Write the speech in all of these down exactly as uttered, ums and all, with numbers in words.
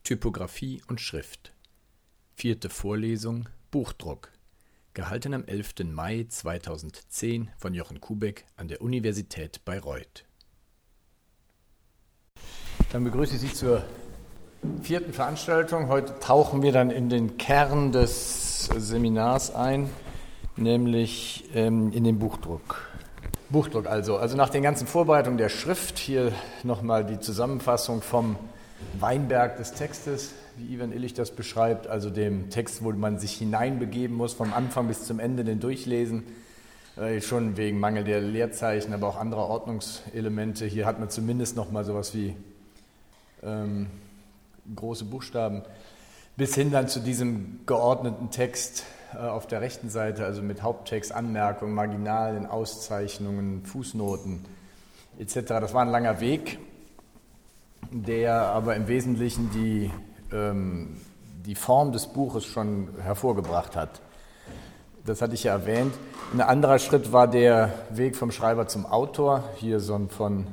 Typografie und Schrift. Vierte Vorlesung Buchdruck. Gehalten am elften Mai zweitausendzehn von Jochen Kubeck an der Universität Bayreuth. Dann begrüße ich Sie zur vierten Veranstaltung. Heute tauchen wir dann in den Kern des Seminars ein, nämlich ähm, in den Buchdruck. Buchdruck also. Also nach den ganzen Vorbereitungen der Schrift, hier nochmal die Zusammenfassung vom Weinberg des Textes, wie Ivan Illich das beschreibt, also dem Text, wo man sich hineinbegeben muss, vom Anfang bis zum Ende den durchlesen, äh, schon wegen Mangel der Leerzeichen, aber auch anderer Ordnungselemente. Hier hat man zumindest noch mal sowas wie ähm, große Buchstaben, bis hin dann zu diesem geordneten Text äh, auf der rechten Seite, also mit Haupttext, Anmerkungen, Marginalen, Auszeichnungen, Fußnoten et cetera. Das war ein langer Weg, der aber im Wesentlichen die, ähm, die Form des Buches schon hervorgebracht hat. Das hatte ich ja erwähnt. Ein anderer Schritt war der Weg vom Schreiber zum Autor. Hier so ein von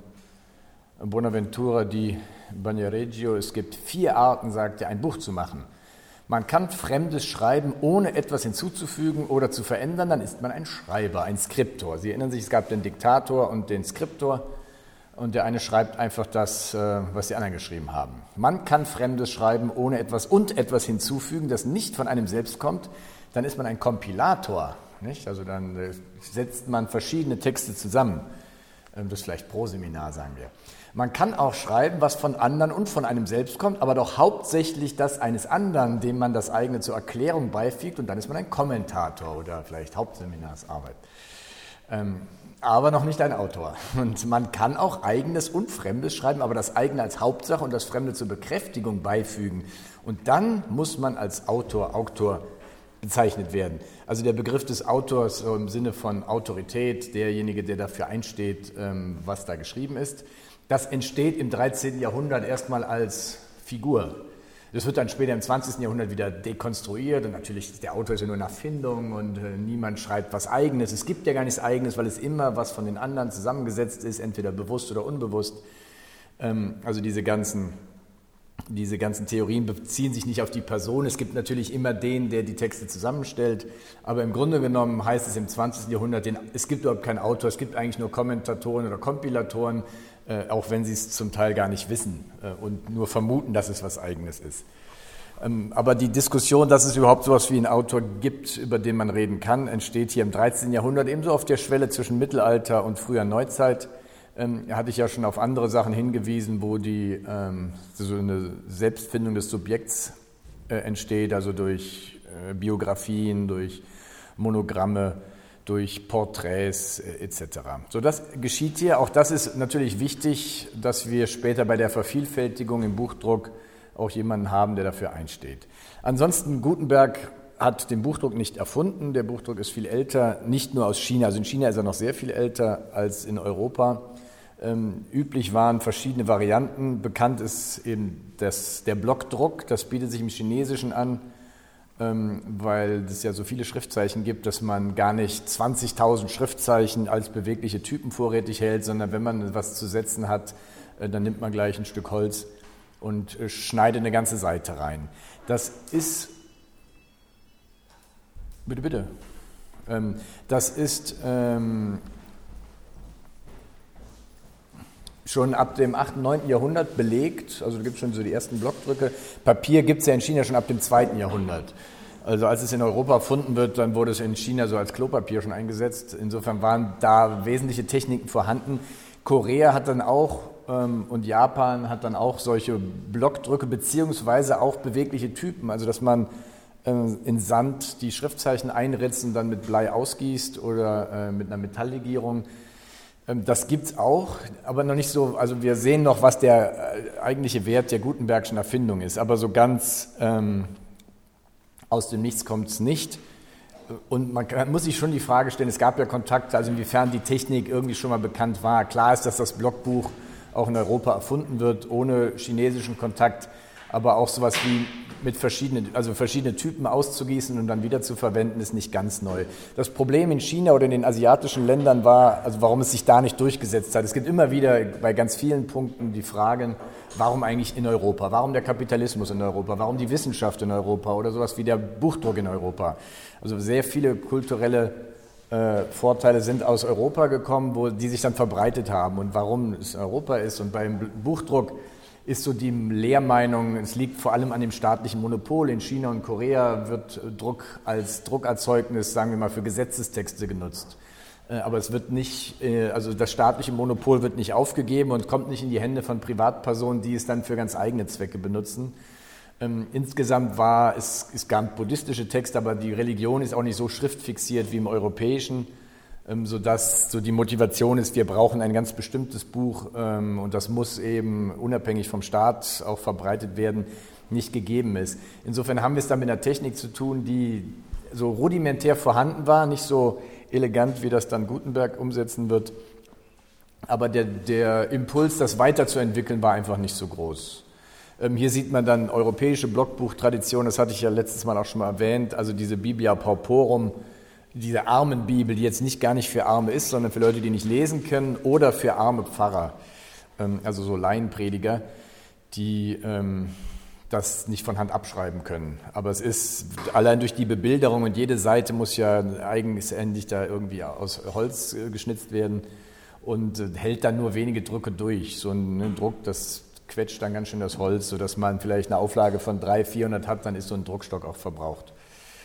Bonaventura di Bagnaregio. Es gibt vier Arten, sagt er, ein Buch zu machen. Man kann Fremdes schreiben, ohne etwas hinzuzufügen oder zu verändern, dann ist man ein Schreiber, ein Skriptor. Sie erinnern sich, es gab den Diktator und den Skriptor. Und der eine schreibt einfach das, was die anderen geschrieben haben. Man kann Fremdes schreiben, ohne etwas und etwas hinzufügen, das nicht von einem selbst kommt. Dann ist man ein Kompilator. Nicht? Also dann setzt man verschiedene Texte zusammen. Das ist vielleicht Proseminar, sagen wir. Man kann auch schreiben, was von anderen und von einem selbst kommt, aber doch hauptsächlich das eines anderen, dem man das eigene zur Erklärung beifügt. Und dann ist man ein Kommentator oder vielleicht Hauptseminarsarbeit. Ähm, aber noch nicht ein Autor. Und man kann auch Eigenes und Fremdes schreiben, aber das Eigene als Hauptsache und das Fremde zur Bekräftigung beifügen. Und dann muss man als Autor, Autor bezeichnet werden. Also der Begriff des Autors so im Sinne von Autorität, derjenige, der dafür einsteht, was da geschrieben ist, das entsteht im dreizehnten Jahrhundert erstmal als Figur. Das wird dann später im zwanzigsten Jahrhundert wieder dekonstruiert und natürlich ist der Autor ist ja nur eine Erfindung und äh, niemand schreibt was Eigenes. Es gibt ja gar nichts Eigenes, weil es immer was von den anderen zusammengesetzt ist, entweder bewusst oder unbewusst. Ähm, also diese ganzen, diese ganzen Theorien beziehen sich nicht auf die Person. Es gibt natürlich immer den, der die Texte zusammenstellt, aber im Grunde genommen heißt es im zwanzigsten Jahrhundert, den, es gibt überhaupt keinen Autor, es gibt eigentlich nur Kommentatoren oder Kompilatoren, Äh, auch wenn sie es zum Teil gar nicht wissen äh, und nur vermuten, dass es was Eigenes ist. Ähm, aber die Diskussion, dass es überhaupt so etwas wie einen Autor gibt, über den man reden kann, entsteht hier im dreizehnten Jahrhundert, ebenso auf der Schwelle zwischen Mittelalter und früher Neuzeit. Ähm, hatte ich ja schon auf andere Sachen hingewiesen, wo die, ähm, so eine Selbstfindung des Subjekts äh, entsteht, also durch äh, Biografien, durch Monogramme, durch Porträts et cetera. So, das geschieht hier. Auch das ist natürlich wichtig, dass wir später bei der Vervielfältigung im Buchdruck auch jemanden haben, der dafür einsteht. Ansonsten, Gutenberg hat den Buchdruck nicht erfunden. Der Buchdruck ist viel älter, nicht nur aus China. Also in China ist er noch sehr viel älter als in Europa. Ähm, üblich waren verschiedene Varianten. Bekannt ist eben das, der Blockdruck. Das bietet sich im Chinesischen an, weil es ja so viele Schriftzeichen gibt, dass man gar nicht zwanzigtausend Schriftzeichen als bewegliche Typen vorrätig hält, sondern wenn man was zu setzen hat, dann nimmt man gleich ein Stück Holz und schneidet eine ganze Seite rein. Das ist, bitte, bitte, das ist schon ab dem achten, neunten Jahrhundert belegt, also da gibt es schon so die ersten Blockdrücke. Papier gibt es ja in China schon ab dem zweiten Jahrhundert. Also als es in Europa erfunden wird, dann wurde es in China so als Klopapier schon eingesetzt. Insofern waren da wesentliche Techniken vorhanden. Korea hat dann auch ähm, und Japan hat dann auch solche Blockdrücke beziehungsweise auch bewegliche Typen, also dass man ähm, in Sand die Schriftzeichen einritzt und dann mit Blei ausgießt oder äh, mit einer Metalllegierung. Das gibt es auch, aber noch nicht so, also wir sehen noch, was der eigentliche Wert der Gutenbergschen Erfindung ist, aber so ganz ähm, aus dem Nichts kommt es nicht. Und man kann, muss sich schon die Frage stellen, es gab ja Kontakte, also inwiefern die Technik irgendwie schon mal bekannt war. Klar ist, dass das Blockbuch auch in Europa erfunden wird, ohne chinesischen Kontakt, aber auch sowas wie mit verschiedenen, also verschiedene Typen auszugießen und dann wieder zu verwenden, ist nicht ganz neu. Das Problem in China oder in den asiatischen Ländern war, also warum es sich da nicht durchgesetzt hat. Es gibt immer wieder bei ganz vielen Punkten die Fragen, warum eigentlich in Europa? Warum der Kapitalismus in Europa? Warum die Wissenschaft in Europa oder sowas wie der Buchdruck in Europa? Also sehr viele kulturelle äh, Vorteile sind aus Europa gekommen, wo die sich dann verbreitet haben. Und warum es Europa ist und beim Buchdruck ist so die Lehrmeinung, es liegt vor allem an dem staatlichen Monopol. In China und Korea wird Druck als Druckerzeugnis, sagen wir mal, für Gesetzestexte genutzt. Aber es wird nicht, also das staatliche Monopol wird nicht aufgegeben und kommt nicht in die Hände von Privatpersonen, die es dann für ganz eigene Zwecke benutzen. Insgesamt war es, es gab buddhistische Texte, aber die Religion ist auch nicht so schriftfixiert wie im europäischen, sodass so die Motivation ist, wir brauchen ein ganz bestimmtes Buch und das muss eben unabhängig vom Staat auch verbreitet werden, nicht gegeben ist. Insofern haben wir es dann mit einer Technik zu tun, die so rudimentär vorhanden war, nicht so elegant, wie das dann Gutenberg umsetzen wird, aber der, der Impuls, das weiterzuentwickeln, war einfach nicht so groß. Hier sieht man dann europäische Blockbuchtradition, das hatte ich ja letztes Mal auch schon mal erwähnt, also diese Biblia Pauperum, diese Armenbibel, die jetzt nicht gar nicht für Arme ist, sondern für Leute, die nicht lesen können oder für arme Pfarrer, also so Laienprediger, die ähm, das nicht von Hand abschreiben können. Aber es ist allein durch die Bebilderung und jede Seite muss ja eigenhändig da irgendwie aus Holz geschnitzt werden und hält dann nur wenige Drücke durch. So ein ne, Druck, das quetscht dann ganz schön das Holz, sodass man vielleicht eine Auflage von dreihundert, vierhundert hat, dann ist so ein Druckstock auch verbraucht.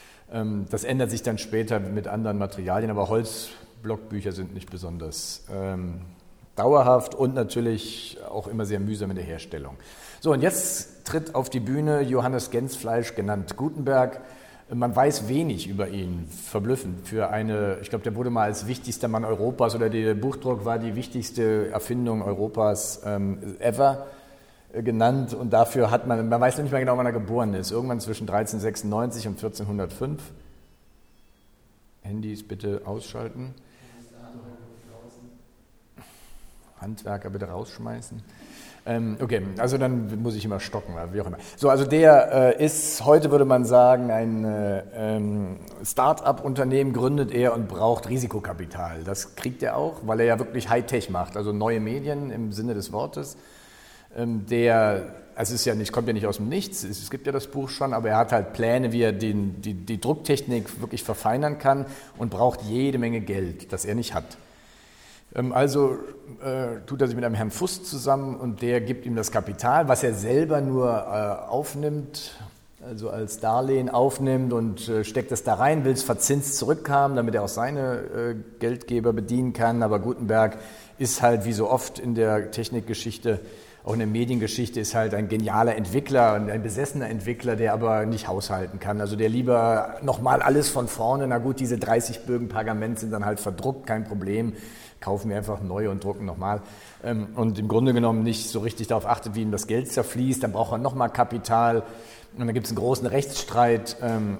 Das ändert sich dann später mit anderen Materialien, aber Holzblockbücher sind nicht besonders ähm, dauerhaft und natürlich auch immer sehr mühsam in der Herstellung. So, und jetzt tritt auf die Bühne Johannes Gensfleisch, genannt Gutenberg. Man weiß wenig über ihn, verblüffend. Für eine, ich glaube, der wurde mal als wichtigster Mann Europas oder der Buchdruck war die wichtigste Erfindung Europas ähm, ever genannt und dafür hat man, man weiß noch nicht mehr genau, wann er geboren ist, irgendwann zwischen dreizehnhundertsechsundneunzig und vierzehnhundertfünf. Handys bitte ausschalten. Handwerker bitte rausschmeißen. Ähm, okay, also dann muss ich immer stocken, wie auch immer. So, also der äh, ist, heute würde man sagen, ein äh, ähm, Start-up-Unternehmen gründet er und braucht Risikokapital. Das kriegt er auch, weil er ja wirklich Hightech macht, also neue Medien im Sinne des Wortes. Der, also es ist ja nicht, kommt ja nicht aus dem Nichts, es gibt ja das Buch schon, aber er hat halt Pläne, wie er den, die, die Drucktechnik wirklich verfeinern kann und braucht jede Menge Geld, das er nicht hat. Also äh, tut er sich mit einem Herrn Fuß zusammen und der gibt ihm das Kapital, was er selber nur äh, aufnimmt, also als Darlehen aufnimmt und äh, steckt es da rein, will es verzinst zurückhaben, damit er auch seine äh, Geldgeber bedienen kann, aber Gutenberg ist halt wie so oft in der Technikgeschichte, auch in der Mediengeschichte, ist halt ein genialer Entwickler und ein besessener Entwickler, der aber nicht haushalten kann. Also der lieber nochmal alles von vorne, na gut, diese dreißig Bögen Pergament sind dann halt verdruckt, kein Problem, kaufen wir einfach neu und drucken nochmal. Und im Grunde genommen nicht so richtig darauf achtet, wie ihm das Geld zerfließt, dann braucht er nochmal Kapital und dann gibt es einen großen Rechtsstreit, ähm,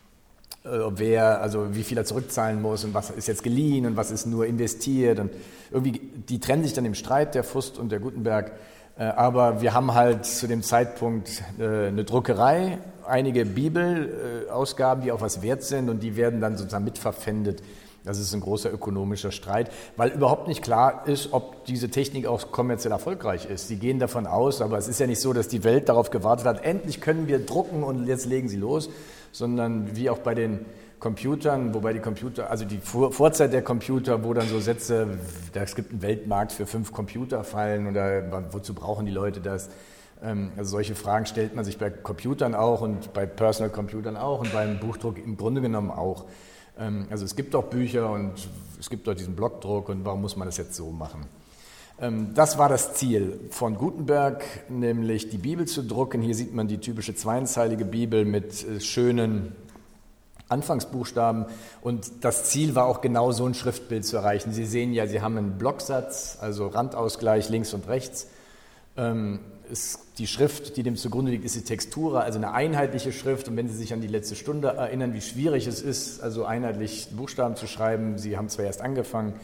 wer, also wie viel er zurückzahlen muss und was ist jetzt geliehen und was ist nur investiert und irgendwie, die trennen sich dann im Streit, der Fust und der Gutenberg. Aber wir haben halt zu dem Zeitpunkt eine Druckerei, einige Bibelausgaben, die auch was wert sind und die werden dann sozusagen mitverpfändet. Das ist ein großer ökonomischer Streit, weil überhaupt nicht klar ist, ob diese Technik auch kommerziell erfolgreich ist. Sie gehen davon aus, aber es ist ja nicht so, dass die Welt darauf gewartet hat, endlich können wir drucken und jetzt legen sie los, sondern wie auch bei den Computern, wobei die Computer, also die Vor- Vorzeit der Computer, wo dann so Sätze, es gibt einen Weltmarkt für fünf Computer fallen oder wozu brauchen die Leute das? Also solche Fragen stellt man sich bei Computern auch und bei Personal Computern auch und beim Buchdruck im Grunde genommen auch. Also es gibt auch Bücher und es gibt auch diesen Blockdruck und warum muss man das jetzt so machen? Das war das Ziel von Gutenberg, nämlich die Bibel zu drucken. Hier sieht man die typische zweizeilige Bibel mit schönen Anfangsbuchstaben und das Ziel war auch genau so ein Schriftbild zu erreichen. Sie sehen ja, Sie haben einen Blocksatz, also Randausgleich links und rechts. Ähm, ist die Schrift, die dem zugrunde liegt, ist die Textura, also eine einheitliche Schrift. Und wenn Sie sich an die letzte Stunde erinnern, wie schwierig es ist, also einheitlich Buchstaben zu schreiben, Sie haben zwar erst angefangen,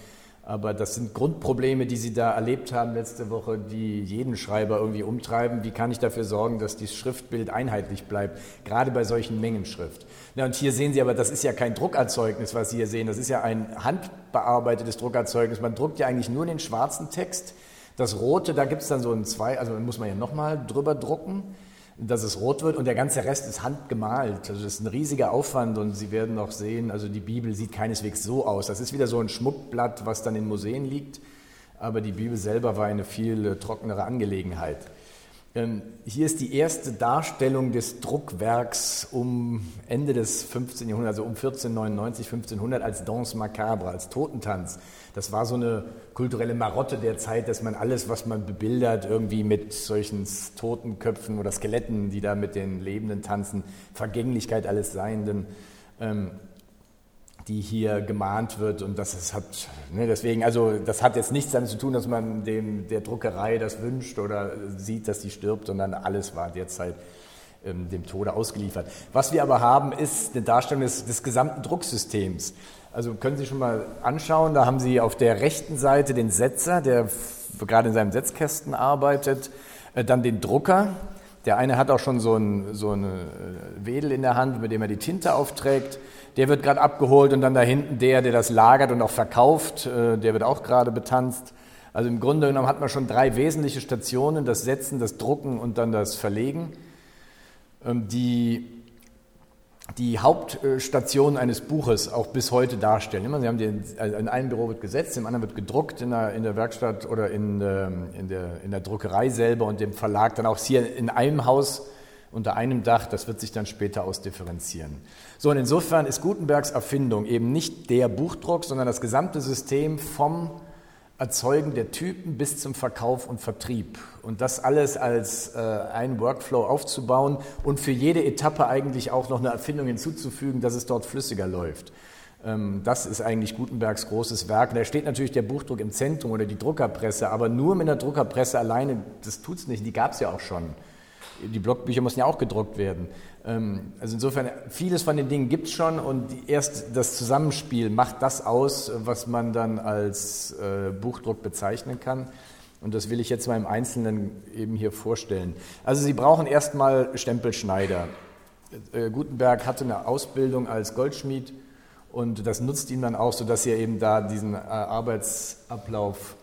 Aber das sind Grundprobleme, die Sie da erlebt haben letzte Woche, die jeden Schreiber irgendwie umtreiben. Wie kann ich dafür sorgen, dass das Schriftbild einheitlich bleibt, gerade bei solchen Mengenschrift? Ja, und hier sehen Sie aber, das ist ja kein Druckerzeugnis, was Sie hier sehen. Das ist ja ein handbearbeitetes Druckerzeugnis. Man druckt ja eigentlich nur den schwarzen Text. Das Rote, da gibt es dann so ein zwei, also muss man ja nochmal drüber drucken, dass es rot wird, und der ganze Rest ist handgemalt. Also das ist ein riesiger Aufwand, und Sie werden noch sehen, also die Bibel sieht keineswegs so aus. Das ist wieder so ein Schmuckblatt, was dann in Museen liegt, aber die Bibel selber war eine viel äh, trockenere Angelegenheit. Ähm, hier ist die erste Darstellung des Druckwerks um Ende des fünfzehnten Jahrhunderts, also um vierzehnhundertneunundneunzig, fünfzehnhundert, als Danse Macabre, als Totentanz. Das war so eine kulturelle Marotte der Zeit, dass man alles, was man bebildert, irgendwie mit solchen Totenköpfen oder Skeletten, die da mit den Lebenden tanzen, Vergänglichkeit alles Seienden, ähm, die hier gemahnt wird, und das ist, hat, ne, deswegen, also das hat jetzt nichts damit zu tun, dass man dem der Druckerei das wünscht oder sieht, dass sie stirbt, sondern alles war derzeit ähm, dem Tode ausgeliefert. Was wir aber haben, ist eine Darstellung des, des gesamten Drucksystems. Also können Sie schon mal anschauen, da haben Sie auf der rechten Seite den Setzer, der gerade in seinem Setzkästen arbeitet, äh, dann den Drucker. Der eine hat auch schon so, ein, so eine Wedel in der Hand, mit dem er die Tinte aufträgt. Der wird gerade abgeholt, und dann da hinten der, der das lagert und auch verkauft, der wird auch gerade betanzt. Also im Grunde genommen hat man schon drei wesentliche Stationen: das Setzen, das Drucken und dann das Verlegen. Die, die Hauptstationen eines Buches auch bis heute darstellen. Sie haben den, in einem Büro wird gesetzt, im anderen wird gedruckt, in der, in der Werkstatt oder in, in, der, in der Druckerei selber und dem Verlag dann auch hier in einem Haus unter einem Dach. Das wird sich dann später ausdifferenzieren. So, und insofern ist Gutenbergs Erfindung eben nicht der Buchdruck, sondern das gesamte System vom Erzeugen der Typen bis zum Verkauf und Vertrieb. Und das alles als äh, ein Workflow aufzubauen und für jede Etappe eigentlich auch noch eine Erfindung hinzuzufügen, dass es dort flüssiger läuft. Ähm, das ist eigentlich Gutenbergs großes Werk. Und da steht natürlich der Buchdruck im Zentrum oder die Druckerpresse, aber nur mit der Druckerpresse alleine, das tut es nicht, die gab es ja auch schon. Die Blockbücher mussten ja auch gedruckt werden. Also insofern, vieles von den Dingen gibt es schon, und erst das Zusammenspiel macht das aus, was man dann als Buchdruck bezeichnen kann. Und das will ich jetzt mal im Einzelnen eben hier vorstellen. Also Sie brauchen erstmal Stempelschneider. Gutenberg hatte eine Ausbildung als Goldschmied, und das nutzt ihm dann auch, sodass er eben da diesen Arbeitsablauf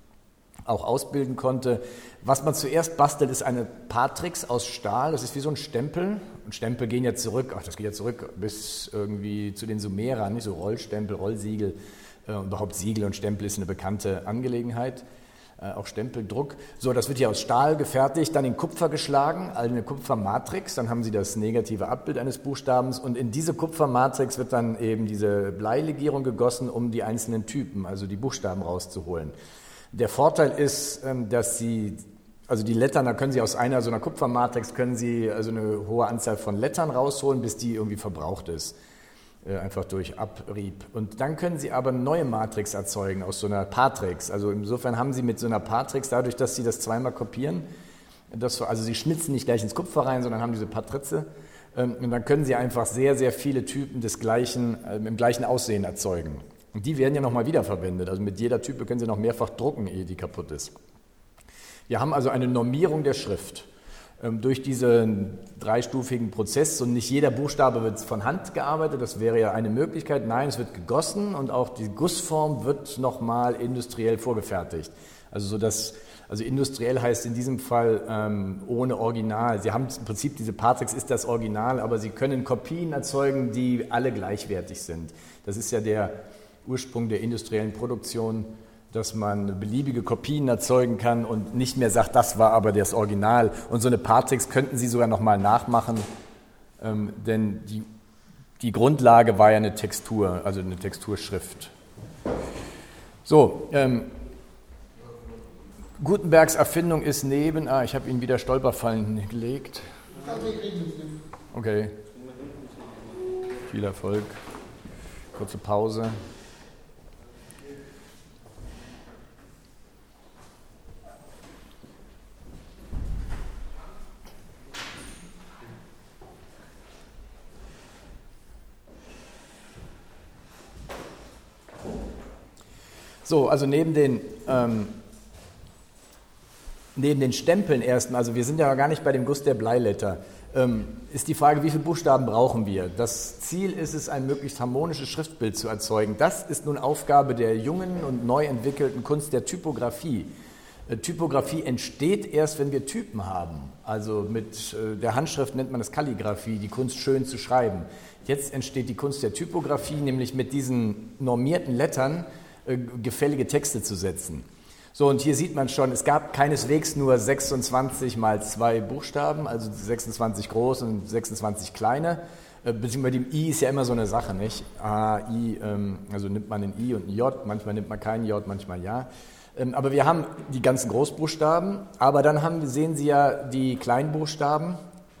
auch ausbilden konnte. Was man zuerst bastelt, ist eine Patrix aus Stahl. Das ist wie so ein Stempel. Und Stempel gehen ja zurück, ach, das geht ja zurück bis irgendwie zu den Sumerern, nicht so Rollstempel, Rollsiegel, äh, überhaupt Siegel und Stempel ist eine bekannte Angelegenheit. Äh, auch Stempeldruck. So, das wird hier aus Stahl gefertigt, dann in Kupfer geschlagen, also eine Kupfermatrix. Dann haben Sie das negative Abbild eines Buchstabens, und in diese Kupfermatrix wird dann eben diese Bleilegierung gegossen, um die einzelnen Typen, also die Buchstaben rauszuholen. Der Vorteil ist, dass Sie, also die Lettern, da können Sie aus einer so einer Kupfermatrix, können Sie also eine hohe Anzahl von Lettern rausholen, bis die irgendwie verbraucht ist, einfach durch Abrieb. Und dann können Sie aber eine neue Matrix erzeugen aus so einer Patrix. Also insofern haben Sie mit so einer Patrix, dadurch, dass Sie das zweimal kopieren, das, also Sie schnitzen nicht gleich ins Kupfer rein, sondern haben diese Patrize, und dann können Sie einfach sehr, sehr viele Typen des gleichen, im gleichen Aussehen erzeugen. Und die werden ja nochmal wiederverwendet. Also mit jeder Type können Sie noch mehrfach drucken, ehe die kaputt ist. Wir haben also eine Normierung der Schrift ähm, durch diesen dreistufigen Prozess. Und nicht jeder Buchstabe wird von Hand gearbeitet. Das wäre ja eine Möglichkeit. Nein, es wird gegossen, und auch die Gussform wird nochmal industriell vorgefertigt. Also so dass, also industriell heißt in diesem Fall ähm, ohne Original. Sie haben im Prinzip, diese Patrix ist das Original, aber Sie können Kopien erzeugen, die alle gleichwertig sind. Das ist ja der Ursprung der industriellen Produktion, dass man beliebige Kopien erzeugen kann und nicht mehr sagt, das war aber das Original. Und so eine Patrix könnten Sie sogar nochmal nachmachen, ähm, denn die, die Grundlage war ja eine Textur, also eine Texturschrift. So, ähm, Gutenbergs Erfindung ist neben, ah, ich habe Ihnen wieder Stolperfallen gelegt. Okay, viel Erfolg, kurze Pause. So, also neben den, ähm, neben den Stempeln erstmal, also wir sind ja gar nicht bei dem Guss der Bleiletter, ähm, ist die Frage, wie viele Buchstaben brauchen wir? Das Ziel ist es, ein möglichst harmonisches Schriftbild zu erzeugen. Das ist nun Aufgabe der jungen und neu entwickelten Kunst der Typografie. Äh, Typografie entsteht erst, wenn wir Typen haben. Also mit äh, der Handschrift nennt man das Kalligraphie, die Kunst schön zu schreiben. Jetzt entsteht die Kunst der Typografie, nämlich mit diesen normierten Lettern äh, gefällige Texte zu setzen. So, und hier sieht man schon, es gab keineswegs nur sechsundzwanzig mal zwei Buchstaben, also sechsundzwanzig groß und sechsundzwanzig kleine. Äh, beziehungsweise bei dem I ist ja immer so eine Sache, nicht? A, I, ähm, also nimmt man ein I und ein J, manchmal nimmt man kein J, manchmal ja. Ähm, aber wir haben die ganzen Großbuchstaben, aber dann haben, sehen Sie ja die Kleinbuchstaben,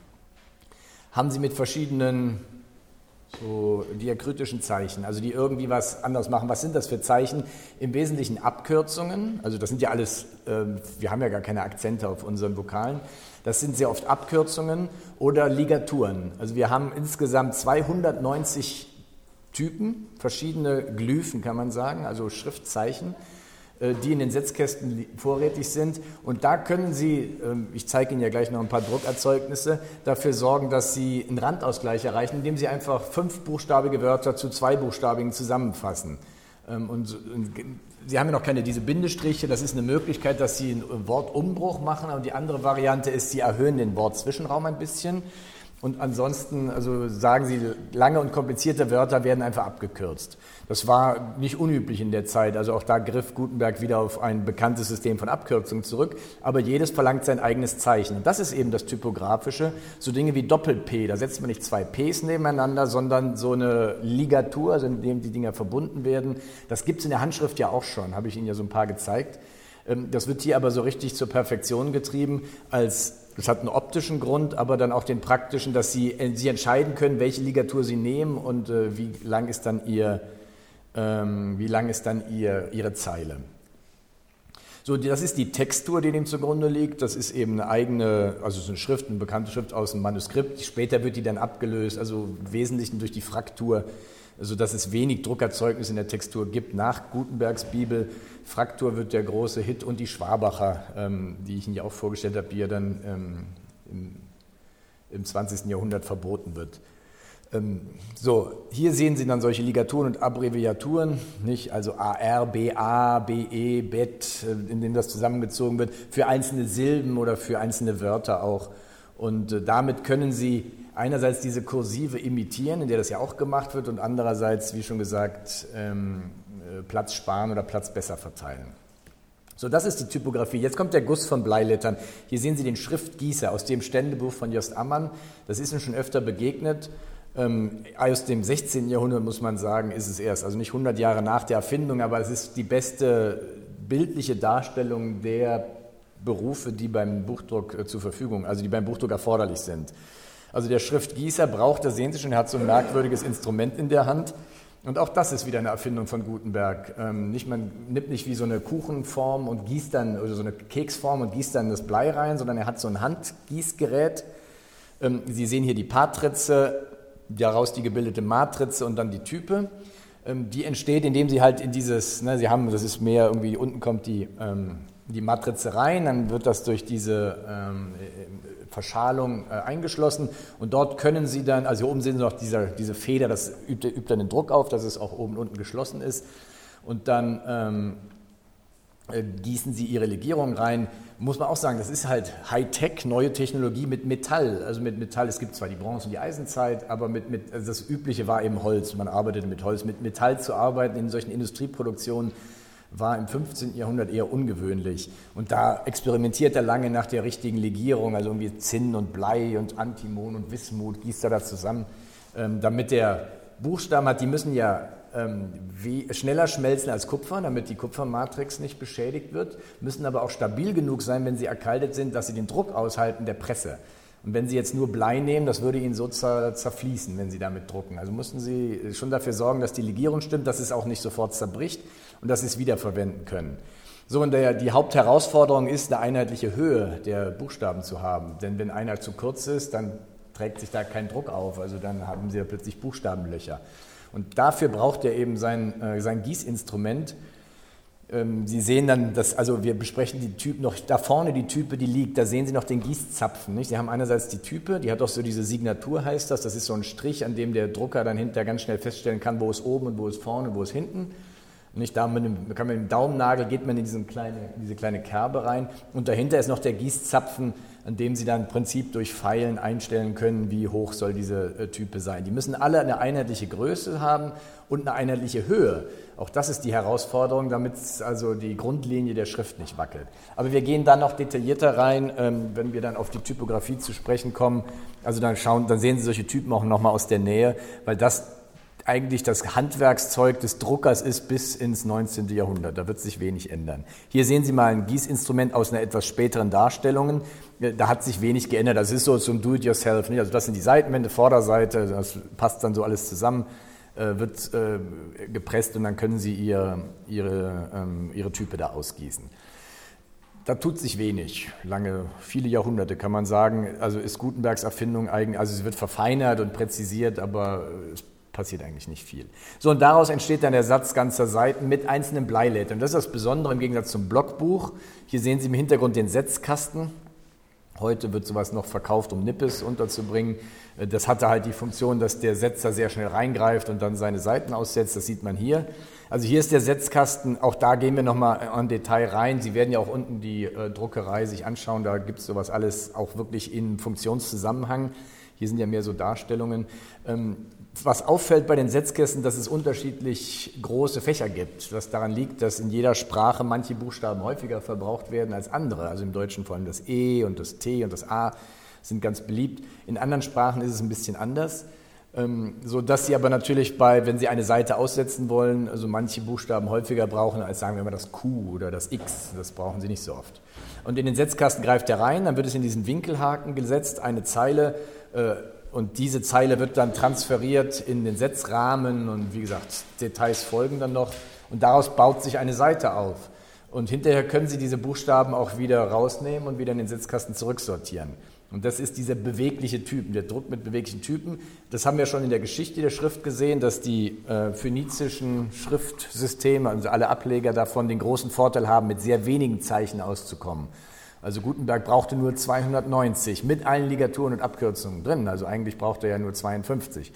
haben Sie mit verschiedenen so diakritischen Zeichen, also die irgendwie was anderes machen. Was sind das für Zeichen? Im Wesentlichen Abkürzungen, also das sind ja alles, äh, wir haben ja gar keine Akzente auf unseren Vokalen, das sind sehr oft Abkürzungen oder Ligaturen. Also wir haben insgesamt zweihundertneunzig Typen, verschiedene Glyphen kann man sagen, also Schriftzeichen, die in den Setzkästen vorrätig sind. Und da können Sie, ich zeige Ihnen ja gleich noch ein paar Druckerzeugnisse, dafür sorgen, dass Sie einen Randausgleich erreichen, indem Sie einfach fünfbuchstabige Wörter zu zweibuchstabigen zusammenfassen. Und Sie haben ja noch keine diese Bindestriche, das ist eine Möglichkeit, dass Sie einen Wortumbruch machen, und die andere Variante ist, Sie erhöhen den Wortzwischenraum ein bisschen. Und ansonsten, also sagen Sie, lange und komplizierte Wörter werden einfach abgekürzt. Das war nicht unüblich in der Zeit, also auch da griff Gutenberg wieder auf ein bekanntes System von Abkürzungen zurück, aber jedes verlangt sein eigenes Zeichen. Und das ist eben das Typografische, so Dinge wie Doppel-P, da setzt man nicht zwei Ps nebeneinander, sondern so eine Ligatur, also in dem die Dinger verbunden werden. Das gibt es in der Handschrift ja auch schon, habe ich Ihnen ja so ein paar gezeigt. Das wird hier aber so richtig zur Perfektion getrieben, als das hat einen optischen Grund, aber dann auch den praktischen, dass Sie, Sie entscheiden können, welche Ligatur Sie nehmen und äh, wie lang ist dann, Ihr, ähm, wie lang ist dann Ihr, Ihre Zeile. So, das ist die Textur, die dem zugrunde liegt. Das ist eben eine eigene, also so eine Schrift, eine bekannte Schrift aus dem Manuskript. Später wird die dann abgelöst, also im Wesentlichen durch die Fraktur, sodass es wenig Druckerzeugnis in der Textur gibt. Nach Gutenbergs Bibel, Fraktur wird der große Hit, und die Schwabacher, ähm, die ich Ihnen ja auch vorgestellt habe, die ja dann ähm, im, im zwanzigsten Jahrhundert verboten wird. Ähm, so, hier sehen Sie dann solche Ligaturen und Abbreviaturen, nicht? Also A R, B A, B E, Bet, äh, in denen das zusammengezogen wird, für einzelne Silben oder für einzelne Wörter auch. Und äh, damit können Sie einerseits diese Kursive imitieren, in der das ja auch gemacht wird, und andererseits, wie schon gesagt, ähm, Platz sparen oder Platz besser verteilen. So, das ist die Typografie. Jetzt kommt der Guss von Bleilettern. Hier sehen Sie den Schriftgießer aus dem Ständebuch von Jost Ammann. Das ist uns schon öfter begegnet. Ähm, aus dem sechzehnten Jahrhundert, muss man sagen, ist es erst. Also nicht hundert Jahre nach der Erfindung, aber es ist die beste bildliche Darstellung der Berufe, die beim Buchdruck äh, zur Verfügung, also die beim Buchdruck erforderlich sind. Also der Schriftgießer braucht, das sehen Sie schon, er hat so ein merkwürdiges Instrument in der Hand. Und auch das ist wieder eine Erfindung von Gutenberg. Ähm, nicht, man nimmt nicht wie so eine Kuchenform und gießt dann, oder so eine Keksform und gießt dann das Blei rein, sondern er hat so ein Handgießgerät. Ähm, Sie sehen hier die Patritze, daraus die gebildete Matrize und dann die Type. Ähm, die entsteht, indem Sie halt in dieses, ne, Sie haben, das ist mehr irgendwie, unten kommt die, ähm, die Matrize rein, dann wird das durch diese ähm, Verschalung äh, eingeschlossen, und dort können Sie dann, also hier oben sehen Sie noch dieser, diese Feder, das übt, übt dann den Druck auf, dass es auch oben und unten geschlossen ist, und dann ähm, äh, gießen Sie Ihre Legierung rein. Muss man auch sagen, das ist halt Hightech, neue Technologie mit Metall, also mit Metall, es gibt zwar die Bronze- und die Eisenzeit, aber mit, mit, also das Übliche war eben Holz, man arbeitete mit Holz. Mit Metall zu arbeiten in solchen Industrieproduktionen war im fünfzehnten Jahrhundert eher ungewöhnlich. Und da experimentiert er lange nach der richtigen Legierung, also irgendwie Zinn und Blei und Antimon und Wismut gießt er da zusammen, ähm, damit der Buchstaben hat, die müssen ja ähm, wie, schneller schmelzen als Kupfer, damit die Kupfermatrix nicht beschädigt wird, müssen aber auch stabil genug sein, wenn sie erkaltet sind, dass sie den Druck aushalten der Presse. Und wenn Sie jetzt nur Blei nehmen, das würde Ihnen so zer, zerfließen, wenn Sie damit drucken. Also mussten Sie schon dafür sorgen, dass die Legierung stimmt, dass es auch nicht sofort zerbricht und dass Sie es wiederverwenden können. So, und der, die Hauptherausforderung ist, eine einheitliche Höhe der Buchstaben zu haben. Denn wenn einer zu kurz ist, dann trägt sich da kein Druck auf. Also dann haben Sie ja plötzlich Buchstabenlöcher. Und dafür braucht er eben sein, äh, sein Gießinstrument. Sie sehen dann, dass, also wir besprechen die Typen noch, da vorne die Type, die liegt, da sehen Sie noch den Gießzapfen. Nicht? Sie haben einerseits die Type, die hat auch so diese Signatur, heißt das, das ist so ein Strich, an dem der Drucker dann hinterher ganz schnell feststellen kann, wo ist oben und wo ist vorne und wo ist hinten. Nicht? Da mit dem, kann man mit dem Daumennagel, geht man in diesen kleine, diese kleine Kerbe rein und dahinter ist noch der Gießzapfen, an dem Sie dann im Prinzip durch Pfeilen einstellen können, wie hoch soll diese äh, Type sein. Die müssen alle eine einheitliche Größe haben und eine einheitliche Höhe. Auch das ist die Herausforderung, damit also die Grundlinie der Schrift nicht wackelt. Aber wir gehen dann noch detaillierter rein, ähm, wenn wir dann auf die Typografie zu sprechen kommen. Also dann schauen, dann sehen Sie solche Typen auch nochmal aus der Nähe, weil das eigentlich das Handwerkszeug des Druckers ist bis ins neunzehnten Jahrhundert. Da wird sich wenig ändern. Hier sehen Sie mal ein Gießinstrument aus einer etwas späteren Darstellung. Da hat sich wenig geändert. Das ist so zum Do-it-yourself. Also das sind die Seitenwände, Vorderseite, das passt dann so alles zusammen, äh, wird äh, gepresst und dann können Sie ihr, ihre, ähm, ihre Type da ausgießen. Da tut sich wenig, lange, viele Jahrhunderte kann man sagen. Also ist Gutenbergs Erfindung eigentlich, also sie wird verfeinert und präzisiert, aber es passiert eigentlich nicht viel. So, und daraus entsteht dann der Satz ganzer Seiten mit einzelnen Bleilettern. Und das ist das Besondere im Gegensatz zum Blockbuch. Hier sehen Sie im Hintergrund den Setzkasten. Heute wird sowas noch verkauft, um Nippes unterzubringen. Das hatte halt die Funktion, dass der Setzer sehr schnell reingreift und dann seine Seiten aussetzt. Das sieht man hier. Also hier ist der Setzkasten. Auch da gehen wir nochmal en Detail rein. Sie werden ja auch unten die äh, Druckerei sich anschauen. Da gibt es sowas alles auch wirklich in Funktionszusammenhang. Hier sind ja mehr so Darstellungen. Ähm, Was auffällt bei den Setzkästen, dass es unterschiedlich große Fächer gibt. Was daran liegt, dass in jeder Sprache manche Buchstaben häufiger verbraucht werden als andere. Also im Deutschen vor allem das E und das T und das A sind ganz beliebt. In anderen Sprachen ist es ein bisschen anders, so dass Sie aber natürlich bei, wenn Sie eine Seite aussetzen wollen, also manche Buchstaben häufiger brauchen als, sagen wir mal, das Q oder das X. Das brauchen Sie nicht so oft. Und in den Setzkasten greift er rein, dann wird es in diesen Winkelhaken gesetzt, eine Zeile. Und diese Zeile wird dann transferiert in den Setzrahmen und wie gesagt, Details folgen dann noch und daraus baut sich eine Seite auf. Und hinterher können Sie diese Buchstaben auch wieder rausnehmen und wieder in den Setzkasten zurücksortieren. Und das ist dieser bewegliche Typen, der Druck mit beweglichen Typen. Das haben wir schon in der Geschichte der Schrift gesehen, dass die äh, phönizischen Schriftsysteme, also alle Ableger davon, den großen Vorteil haben, mit sehr wenigen Zeichen auszukommen. Also Gutenberg brauchte nur zweihundertneunzig mit allen Ligaturen und Abkürzungen drin, also eigentlich brauchte er ja nur zweiundfünfzig.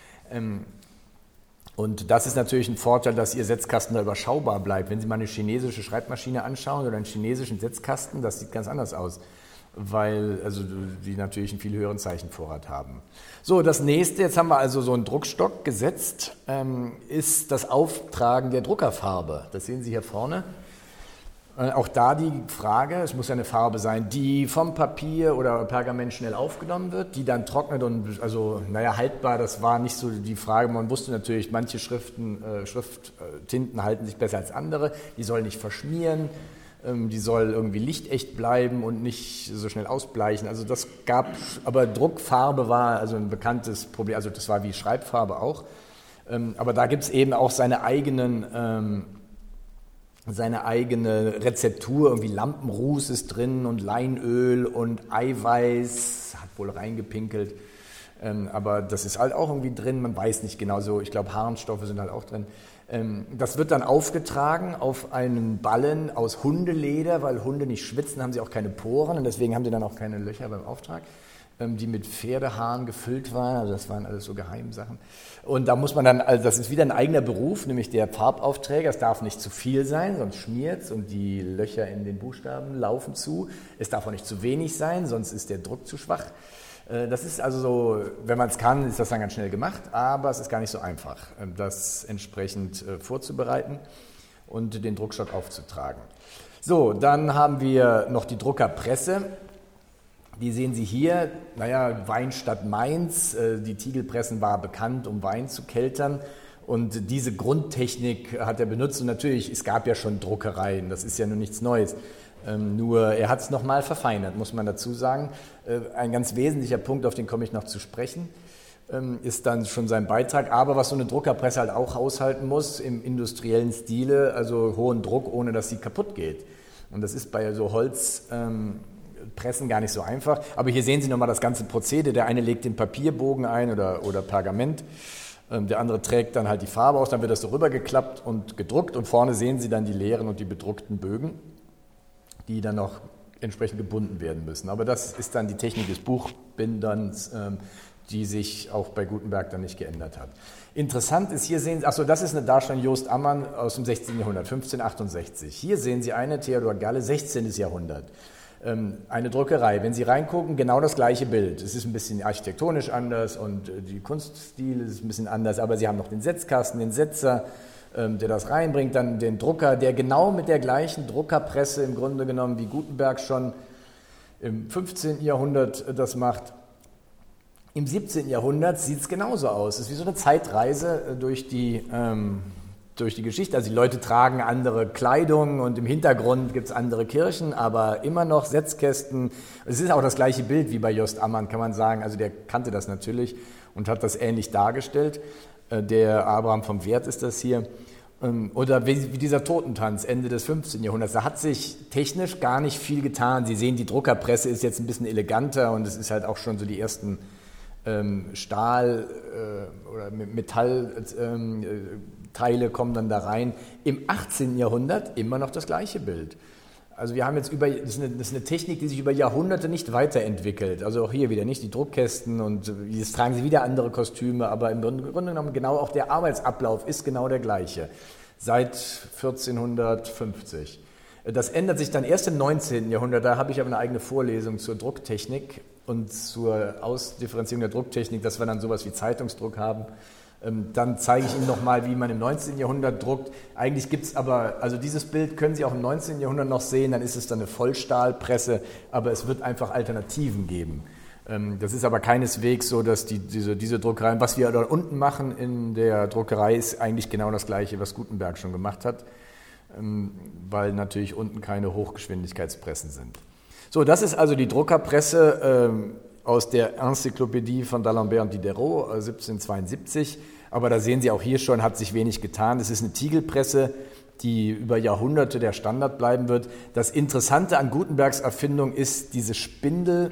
Und das ist natürlich ein Vorteil, dass Ihr Setzkasten da überschaubar bleibt. Wenn Sie mal eine chinesische Schreibmaschine anschauen oder einen chinesischen Setzkasten, das sieht ganz anders aus, weil also die natürlich einen viel höheren Zeichenvorrat haben. So, das nächste, jetzt haben wir also so einen Druckstock gesetzt, ist das Auftragen der Druckerfarbe. Das sehen Sie hier vorne. Auch da die Frage, es muss ja eine Farbe sein, die vom Papier oder Pergament schnell aufgenommen wird, die dann trocknet und, also, naja, haltbar, das war nicht so die Frage. Man wusste natürlich, manche Schriften, äh, Schrifttinten halten sich besser als andere, die sollen nicht verschmieren, ähm, die soll irgendwie lichtecht bleiben und nicht so schnell ausbleichen. Also das gab, aber Druckfarbe war also ein bekanntes Problem, also das war wie Schreibfarbe auch. Ähm, aber da gibt es eben auch seine eigenen ähm, seine eigene Rezeptur, irgendwie Lampenruß ist drin und Leinöl und Eiweiß, hat wohl reingepinkelt, ähm, aber das ist halt auch irgendwie drin, man weiß nicht genau so, ich glaube Harnstoffe sind halt auch drin. Ähm, das wird dann aufgetragen auf einen Ballen aus Hundeleder, weil Hunde nicht schwitzen, haben sie auch keine Poren und deswegen haben sie dann auch keine Löcher beim Auftrag, ähm, die mit Pferdehaaren gefüllt waren, also das waren alles so Geheimsachen. Und da muss man dann, also das ist wieder ein eigener Beruf, nämlich der Farbaufträger. Es darf nicht zu viel sein, sonst schmiert es und die Löcher in den Buchstaben laufen zu. Es darf auch nicht zu wenig sein, sonst ist der Druck zu schwach. Das ist also so, wenn man es kann, ist das dann ganz schnell gemacht, aber es ist gar nicht so einfach, das entsprechend vorzubereiten und den Druckstock aufzutragen. So, dann haben wir noch die Druckerpresse. Die sehen Sie hier, naja, Wein statt Mainz, die Tiegelpressen war bekannt, um Wein zu keltern und diese Grundtechnik hat er benutzt und natürlich, es gab ja schon Druckereien, das ist ja nun nichts Neues, ähm, nur er hat es nochmal verfeinert, muss man dazu sagen. Äh, ein ganz wesentlicher Punkt, auf den komme ich noch zu sprechen, ähm, ist dann schon sein Beitrag, aber was so eine Druckerpresse halt auch aushalten muss, im industriellen Stile, also hohen Druck, ohne dass sie kaputt geht. Und das ist bei so Holz... Ähm, Pressen gar nicht so einfach, aber hier sehen Sie nochmal das ganze Prozedere. Der eine legt den Papierbogen ein oder, oder Pergament Der andere trägt dann halt die Farbe aus, dann wird das so rübergeklappt und gedruckt und vorne sehen Sie dann die leeren und die bedruckten Bögen, die dann noch entsprechend gebunden werden müssen. Aber das ist dann die Technik des Buchbinderns, die sich auch bei Gutenberg dann nicht geändert hat. Interessant ist, hier sehen Sie, achso, das ist eine Darstellung Jost Ammann aus dem sechzehnten Jahrhundert, fünfzehnhundertachtundsechzig. Hier sehen Sie eine Theodor Galle, sechzehnten Jahrhundert. Eine Druckerei. Wenn Sie reingucken, genau das gleiche Bild. Es ist ein bisschen architektonisch anders und die Kunststil ist ein bisschen anders, aber Sie haben noch den Setzkasten, den Setzer, der das reinbringt, dann den Drucker, der genau mit der gleichen Druckerpresse im Grunde genommen wie Gutenberg schon im fünfzehnten Jahrhundert das macht. Im siebzehnten Jahrhundert sieht es genauso aus. Es ist wie so eine Zeitreise durch die ähm, durch die Geschichte. Also die Leute tragen andere Kleidung und im Hintergrund gibt es andere Kirchen, aber immer noch Setzkästen. Es ist auch das gleiche Bild wie bei Jost Ammann, kann man sagen. Also der kannte das natürlich und hat das ähnlich dargestellt. Der Abraham vom Wert ist das hier. Oder wie dieser Totentanz Ende des fünfzehnten Jahrhunderts. Da hat sich technisch gar nicht viel getan. Sie sehen, die Druckerpresse ist jetzt ein bisschen eleganter und es ist halt auch schon so die ersten ähm, Stahl- äh, oder Metallteile äh, kommen dann da rein. Im achtzehnten Jahrhundert immer noch das gleiche Bild. Also wir haben jetzt über, das ist, eine, das ist eine Technik, die sich über Jahrhunderte nicht weiterentwickelt. Also auch hier wieder nicht die Druckkästen und jetzt tragen sie wieder andere Kostüme, aber im Grunde genommen genau auch der Arbeitsablauf ist genau der gleiche. Seit vierzehnhundertfünfzig. Das ändert sich dann erst im neunzehnten Jahrhundert, da habe ich aber eine eigene Vorlesung zur Drucktechnik und zur Ausdifferenzierung der Drucktechnik, dass wir dann sowas wie Zeitungsdruck haben. Dann zeige ich Ihnen nochmal, wie man im neunzehnten Jahrhundert druckt. Eigentlich gibt es aber, also dieses Bild können Sie auch im neunzehnten Jahrhundert noch sehen, dann ist es dann eine Vollstahlpresse, aber es wird einfach Alternativen geben. Das ist aber keineswegs so, dass die, diese, diese Druckerei, was wir da unten machen in der Druckerei, ist eigentlich genau das Gleiche, was Gutenberg schon gemacht hat, weil natürlich unten keine Hochgeschwindigkeitspressen sind. So, das ist also die Druckerpresse aus der Enzyklopädie von D'Alembert und Diderot, siebzehnhundertzweiundsiebzig. Aber da sehen Sie auch hier schon, hat sich wenig getan. Es ist eine Tiegelpresse, die über Jahrhunderte der Standard bleiben wird. Das Interessante an Gutenbergs Erfindung ist diese Spindel,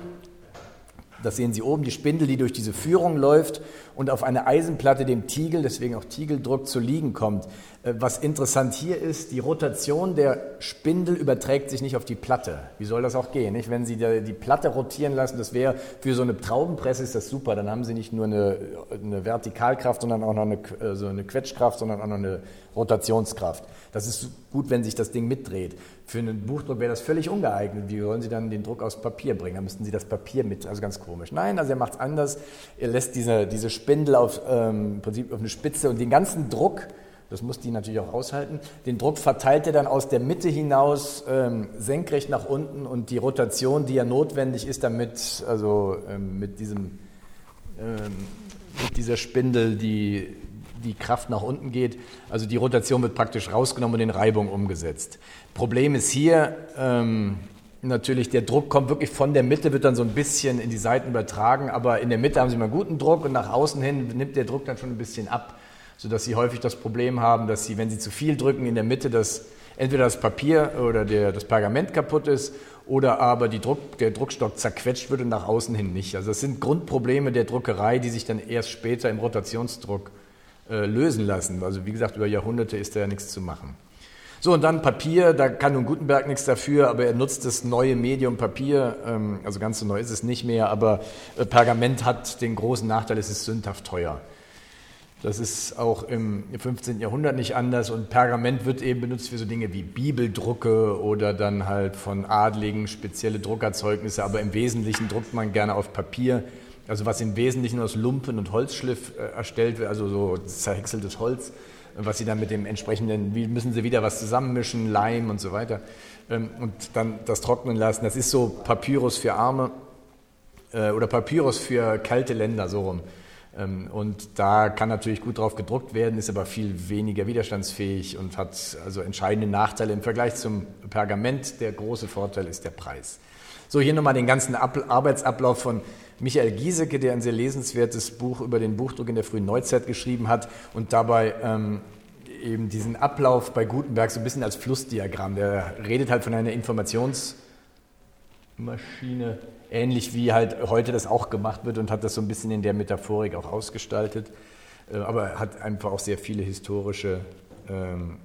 das sehen Sie oben, die Spindel, die durch diese Führung läuft und auf eine Eisenplatte, dem Tiegel, deswegen auch Tiegeldruck, zu liegen kommt. Was interessant hier ist, die Rotation der Spindel überträgt sich nicht auf die Platte. Wie soll das auch gehen? Nicht? Wenn Sie die Platte rotieren lassen, das wäre für so eine Traubenpresse ist das super, dann haben Sie nicht nur eine, eine Vertikalkraft, sondern auch noch eine, so eine Quetschkraft, sondern auch noch eine Rotationskraft. Das ist gut, wenn sich das Ding mitdreht. Für einen Buchdruck wäre das völlig ungeeignet. Wie wollen Sie dann den Druck aus Papier bringen? Da müssten Sie das Papier mit, also ganz komisch. Nein, also er macht es anders. Er lässt diese, diese Spindel auf, ähm, im Prinzip auf eine Spitze und den ganzen Druck, das muss die natürlich auch aushalten, den Druck verteilt er dann aus der Mitte hinaus ähm, senkrecht nach unten und die Rotation, die ja notwendig ist, damit, also ähm, mit, diesem, ähm, mit dieser Spindel, die die Kraft nach unten geht, also die Rotation wird praktisch rausgenommen und in Reibung umgesetzt. Problem ist hier ähm, natürlich, der Druck kommt wirklich von der Mitte, wird dann so ein bisschen in die Seiten übertragen, aber in der Mitte haben Sie mal guten Druck und nach außen hin nimmt der Druck dann schon ein bisschen ab, sodass Sie häufig das Problem haben, dass Sie, wenn Sie zu viel drücken, in der Mitte das, entweder das Papier oder der, das Pergament kaputt ist oder aber die Druck, der Druckstock zerquetscht wird und nach außen hin nicht. Also das sind Grundprobleme der Druckerei, die sich dann erst später im Rotationsdruck äh, lösen lassen. Also wie gesagt, über Jahrhunderte ist da ja nichts zu machen. So, und dann Papier, da kann nun Gutenberg nichts dafür, aber er nutzt das neue Medium Papier, ähm, also ganz so neu ist es nicht mehr, aber äh, Pergament hat den großen Nachteil, es ist sündhaft teuer. Das ist auch im fünfzehnten Jahrhundert nicht anders und Pergament wird eben benutzt für so Dinge wie Bibeldrucke oder dann halt von Adligen spezielle Druckerzeugnisse, aber im Wesentlichen druckt man gerne auf Papier, also was im Wesentlichen aus Lumpen und Holzschliff äh, erstellt wird, also so zerhäckseltes Holz, was Sie dann mit dem entsprechenden, wie müssen Sie wieder was zusammenmischen, Leim und so weiter ähm, und dann das trocknen lassen. Das ist so Papyrus für Arme äh, oder Papyrus für kalte Länder, so rum. Und da kann natürlich gut drauf gedruckt werden, ist aber viel weniger widerstandsfähig und hat also entscheidende Nachteile im Vergleich zum Pergament. Der große Vorteil ist der Preis. So, hier nochmal den ganzen Ab- Arbeitsablauf von Michael Giesecke, der ein sehr lesenswertes Buch über den Buchdruck in der frühen Neuzeit geschrieben hat und dabei ähm, eben diesen Ablauf bei Gutenberg so ein bisschen als Flussdiagramm. Der redet halt von einer Informationsmaschine, ähnlich wie halt heute das auch gemacht wird und hat das so ein bisschen in der Metaphorik auch ausgestaltet. äh, aber hat einfach auch sehr viele historische ähm,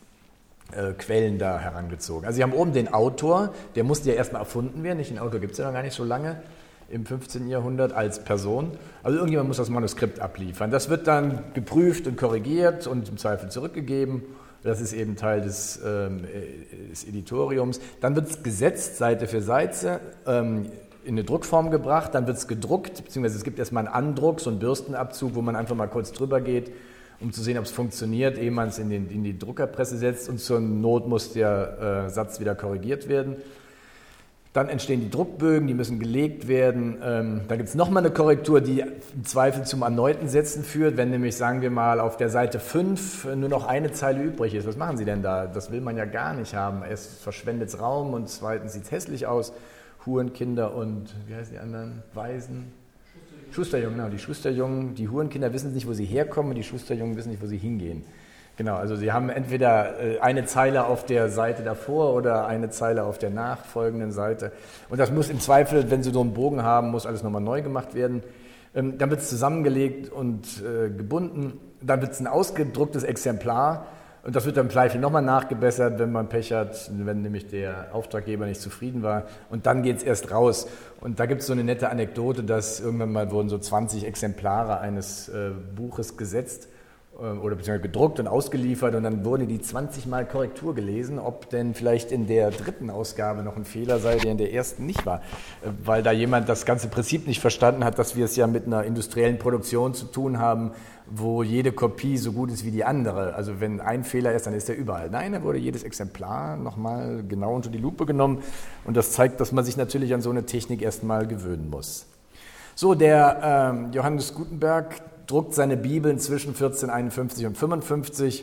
äh, Quellen da herangezogen. Also Sie haben oben den Autor, der musste ja erstmal erfunden werden, nicht den Autor gibt es ja noch gar nicht so lange, im fünfzehnten Jahrhundert als Person. Also irgendjemand muss das Manuskript abliefern. Das wird dann geprüft und korrigiert und im Zweifel zurückgegeben. Das ist eben Teil des, ähm, des Editoriums. Dann wird es gesetzt, Seite für Seite, ähm, in eine Druckform gebracht. Dann wird es gedruckt, beziehungsweise es gibt erstmal einen Andruck, so einen Bürstenabzug, wo man einfach mal kurz drüber geht, um zu sehen, ob es funktioniert, ehe man es in, den, in die Druckerpresse setzt. Und zur Not muss der äh, Satz wieder korrigiert werden. Dann entstehen die Druckbögen, die müssen gelegt werden. Ähm, da gibt es nochmal eine Korrektur, die im Zweifel zum erneuten Setzen führt, wenn nämlich, sagen wir mal, auf der Seite fünf nur noch eine Zeile übrig ist. Was machen Sie denn da? Das will man ja gar nicht haben. Erst verschwendet es Raum und zweitens sieht es hässlich aus. Hurenkinder und, wie heißen die anderen? Waisen? Schusterjungen, genau. Die Schusterjungen, die Hurenkinder wissen nicht, wo sie herkommen und die Schusterjungen wissen nicht, wo sie hingehen. Genau, also Sie haben entweder eine Zeile auf der Seite davor oder eine Zeile auf der nachfolgenden Seite. Und das muss im Zweifel, wenn Sie so einen Bogen haben, muss alles nochmal neu gemacht werden. Dann wird es zusammengelegt und gebunden. Dann wird es ein ausgedrucktes Exemplar. Und das wird dann im Zweifel nochmal nachgebessert, wenn man Pech hat, wenn nämlich der Auftraggeber nicht zufrieden war. Und dann geht es erst raus. Und da gibt es so eine nette Anekdote, dass irgendwann mal wurden so zwanzig Exemplare eines äh, Buches gesetzt oder beziehungsweise gedruckt und ausgeliefert und dann wurde die zwanzig Mal Korrektur gelesen, ob denn vielleicht in der dritten Ausgabe noch ein Fehler sei, der in der ersten nicht war, weil da jemand das ganze Prinzip nicht verstanden hat, dass wir es ja mit einer industriellen Produktion zu tun haben, wo jede Kopie so gut ist wie die andere. Also wenn ein Fehler ist, dann ist er überall. Nein, dann wurde jedes Exemplar nochmal genau unter die Lupe genommen und das zeigt, dass man sich natürlich an so eine Technik erstmal gewöhnen muss. So, der ähm, Johannes Gutenberg druckt seine Bibeln zwischen vierzehnhunderteinundfünfzig und fünfundfünfzig,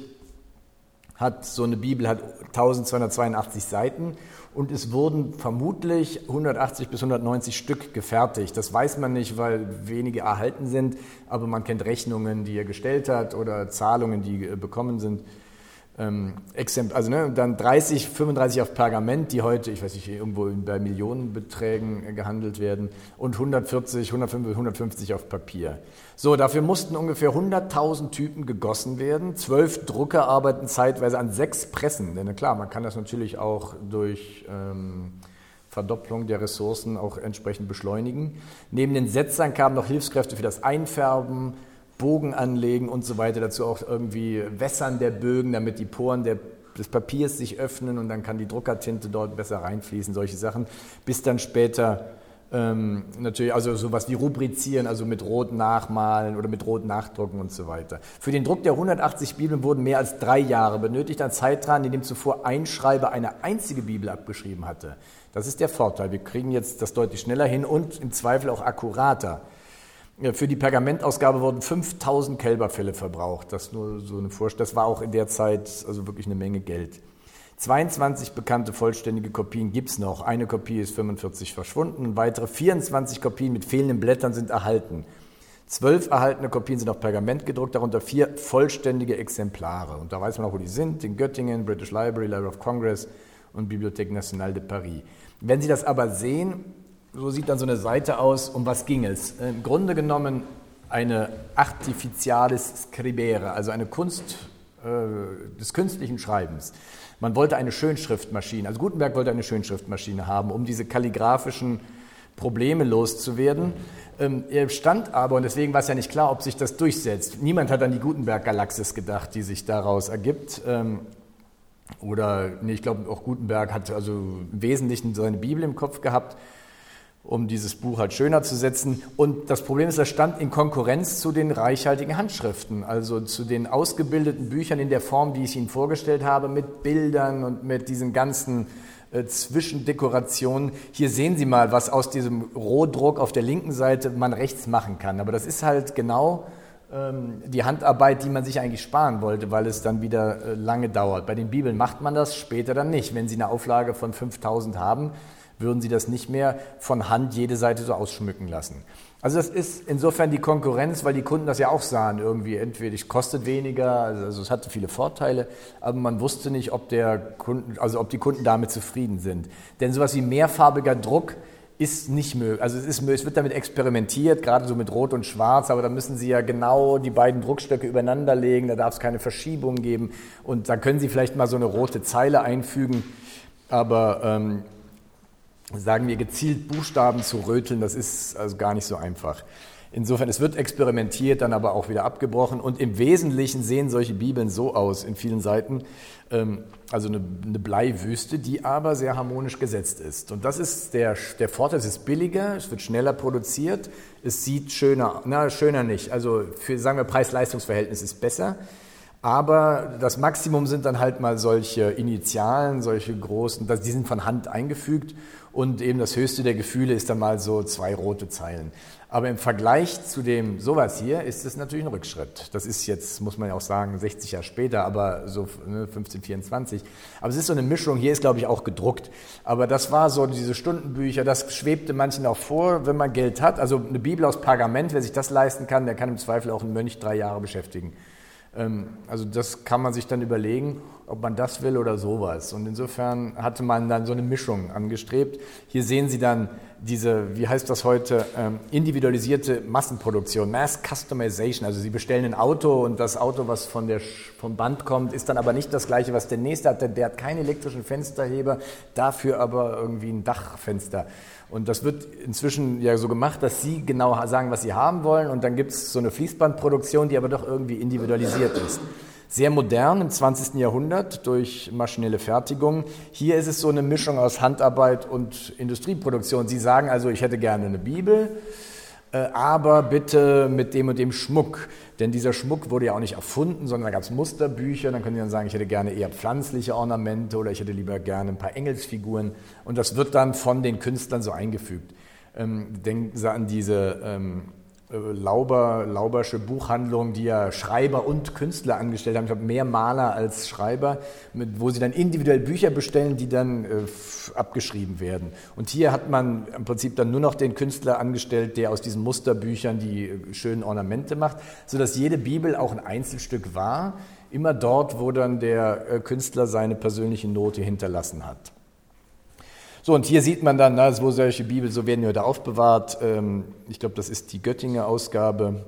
hat so eine Bibel hat eintausendzweihundertzweiundachtzig Seiten und es wurden vermutlich hundertachtzig bis hundertneunzig Stück gefertigt. Das weiß man nicht, weil wenige erhalten sind, aber man kennt Rechnungen, die er gestellt hat oder Zahlungen, die bekommen sind. Ähm, also ne, dann dreißig, fünfunddreißig auf Pergament, die heute, ich weiß nicht, irgendwo bei Millionenbeträgen gehandelt werden und hundertvierzig, hundertfünfzig, hundertfünfzig auf Papier. So, dafür mussten ungefähr hunderttausend Typen gegossen werden. Zwölf Drucker arbeiten zeitweise an sechs Pressen. Denn klar, man kann das natürlich auch durch ähm, Verdopplung der Ressourcen auch entsprechend beschleunigen. Neben den Setzern kamen noch Hilfskräfte für das Einfärben, Bogen anlegen und so weiter, dazu auch irgendwie Wässern der Bögen, damit die Poren der, des Papiers sich öffnen und dann kann die Druckertinte dort besser reinfließen, solche Sachen, bis dann später ähm, natürlich also sowas wie Rubrizieren, also mit Rot nachmalen oder mit Rot nachdrucken und so weiter. Für den Druck der hundertachtzig Bibeln wurden mehr als drei Jahre benötigt, ein Zeitrahmen, in dem zuvor ein Schreiber eine einzige Bibel abgeschrieben hatte. Das ist der Vorteil, wir kriegen jetzt das deutlich schneller hin und im Zweifel auch akkurater. Für die Pergamentausgabe wurden fünftausend Kälberfelle verbraucht. Das nur so eine Vorstellung. Das war auch in der Zeit also wirklich eine Menge Geld. zweiundzwanzig bekannte vollständige Kopien gibt es noch. Eine Kopie ist fünfundvierzig verschwunden. Weitere vierundzwanzig Kopien mit fehlenden Blättern sind erhalten. Zwölf erhaltene Kopien sind auf Pergament gedruckt, darunter vier vollständige Exemplare. Und da weiß man auch, wo die sind. In Göttingen, British Library, Library of Congress und Bibliothèque Nationale de Paris. Wenn Sie das aber sehen, so sieht dann so eine Seite aus, um was ging es? Im Grunde genommen eine Artificialis Scribere, also eine Kunst äh, des künstlichen Schreibens. Man wollte eine Schönschriftmaschine, also Gutenberg wollte eine Schönschriftmaschine haben, um diese kalligraphischen Probleme loszuwerden. Ähm, er stand aber, und deswegen war es ja nicht klar, ob sich das durchsetzt. Niemand hat an die Gutenberg-Galaxis gedacht, die sich daraus ergibt. Ähm, oder, nee, ich glaube auch Gutenberg hat also im Wesentlichen seine Bibel im Kopf gehabt, um dieses Buch halt schöner zu setzen. Und das Problem ist, das stand in Konkurrenz zu den reichhaltigen Handschriften, also zu den ausgebildeten Büchern in der Form, die ich Ihnen vorgestellt habe, mit Bildern und mit diesen ganzen äh, Zwischendekorationen. Hier sehen Sie mal, was aus diesem Rohdruck auf der linken Seite man rechts machen kann. Aber das ist halt genau ähm, die Handarbeit, die man sich eigentlich sparen wollte, weil es dann wieder äh, lange dauert. Bei den Bibeln macht man das, später dann nicht. Wenn Sie eine Auflage von fünftausend haben, würden Sie das nicht mehr von Hand jede Seite so ausschmücken lassen. Also das ist insofern die Konkurrenz, weil die Kunden das ja auch sahen irgendwie. Entweder es kostet weniger, also es hatte viele Vorteile, aber man wusste nicht, ob der Kunden, also ob die Kunden damit zufrieden sind. Denn sowas wie mehrfarbiger Druck ist nicht möglich. Also es, ist, es wird damit experimentiert, gerade so mit Rot und Schwarz, aber da müssen Sie ja genau die beiden Druckstöcke übereinander legen, da darf es keine Verschiebung geben und da können Sie vielleicht mal so eine rote Zeile einfügen, aber ähm, sagen wir gezielt Buchstaben zu röteln, das ist also gar nicht so einfach. Insofern, es wird experimentiert, dann aber auch wieder abgebrochen und im Wesentlichen sehen solche Bibeln so aus in vielen Seiten, ähm, also eine, eine Bleiwüste, die aber sehr harmonisch gesetzt ist. Und das ist der, der Vorteil, es ist billiger, es wird schneller produziert, es sieht schöner, na schöner nicht, also für, sagen wir, Preis-Leistungs-Verhältnis ist besser, aber das Maximum sind dann halt mal solche Initialen, solche großen, die sind von Hand eingefügt und eben das höchste der Gefühle ist dann mal so zwei rote Zeilen. Aber im Vergleich zu dem sowas hier ist es natürlich ein Rückschritt. Das ist jetzt, muss man ja auch sagen, sechzig Jahre später, aber so ne, fünfzehnhundertvierundzwanzig. Aber es ist so eine Mischung, hier ist glaube ich auch gedruckt. Aber das war so diese Stundenbücher, das schwebte manchen auch vor, wenn man Geld hat. Also eine Bibel aus Pergament, wer sich das leisten kann, der kann im Zweifel auch einen Mönch drei Jahre beschäftigen. Also das kann man sich dann überlegen, ob man das will oder sowas. Und insofern hatte man dann so eine Mischung angestrebt. Hier sehen Sie dann diese, wie heißt das heute, individualisierte Massenproduktion, Mass Customization. Also Sie bestellen ein Auto und das Auto, was von der, vom Band kommt, ist dann aber nicht das gleiche, was der nächste hat. Der, der hat keinen elektrischen Fensterheber, dafür aber irgendwie ein Dachfenster. Und das wird inzwischen ja so gemacht, dass Sie genau sagen, was Sie haben wollen und dann gibt es so eine Fließbandproduktion, die aber doch irgendwie individualisiert ist. Sehr modern im zwanzigsten Jahrhundert durch maschinelle Fertigung. Hier ist es so eine Mischung aus Handarbeit und Industrieproduktion. Sie sagen also, ich hätte gerne eine Bibel, aber bitte mit dem und dem Schmuck. Denn dieser Schmuck wurde ja auch nicht erfunden, sondern da gab es Musterbücher. Dann können Sie dann sagen, ich hätte gerne eher pflanzliche Ornamente oder ich hätte lieber gerne ein paar Engelsfiguren. Und das wird dann von den Künstlern so eingefügt. Ähm, denken Sie an diese ähm, Lauber, Laubersche Buchhandlung, die ja Schreiber und Künstler angestellt haben. Ich glaube, mehr Maler als Schreiber, mit, wo sie dann individuell Bücher bestellen, die dann äh, abgeschrieben werden. Und hier hat man im Prinzip dann nur noch den Künstler angestellt, der aus diesen Musterbüchern die äh, schönen Ornamente macht, sodass jede Bibel auch ein Einzelstück war, immer dort, wo dann der äh, Künstler seine persönliche Note hinterlassen hat. So, und hier sieht man dann, na, wo solche Bibel, so werden die heute aufbewahrt. Ich glaube, das ist die Göttinger Ausgabe.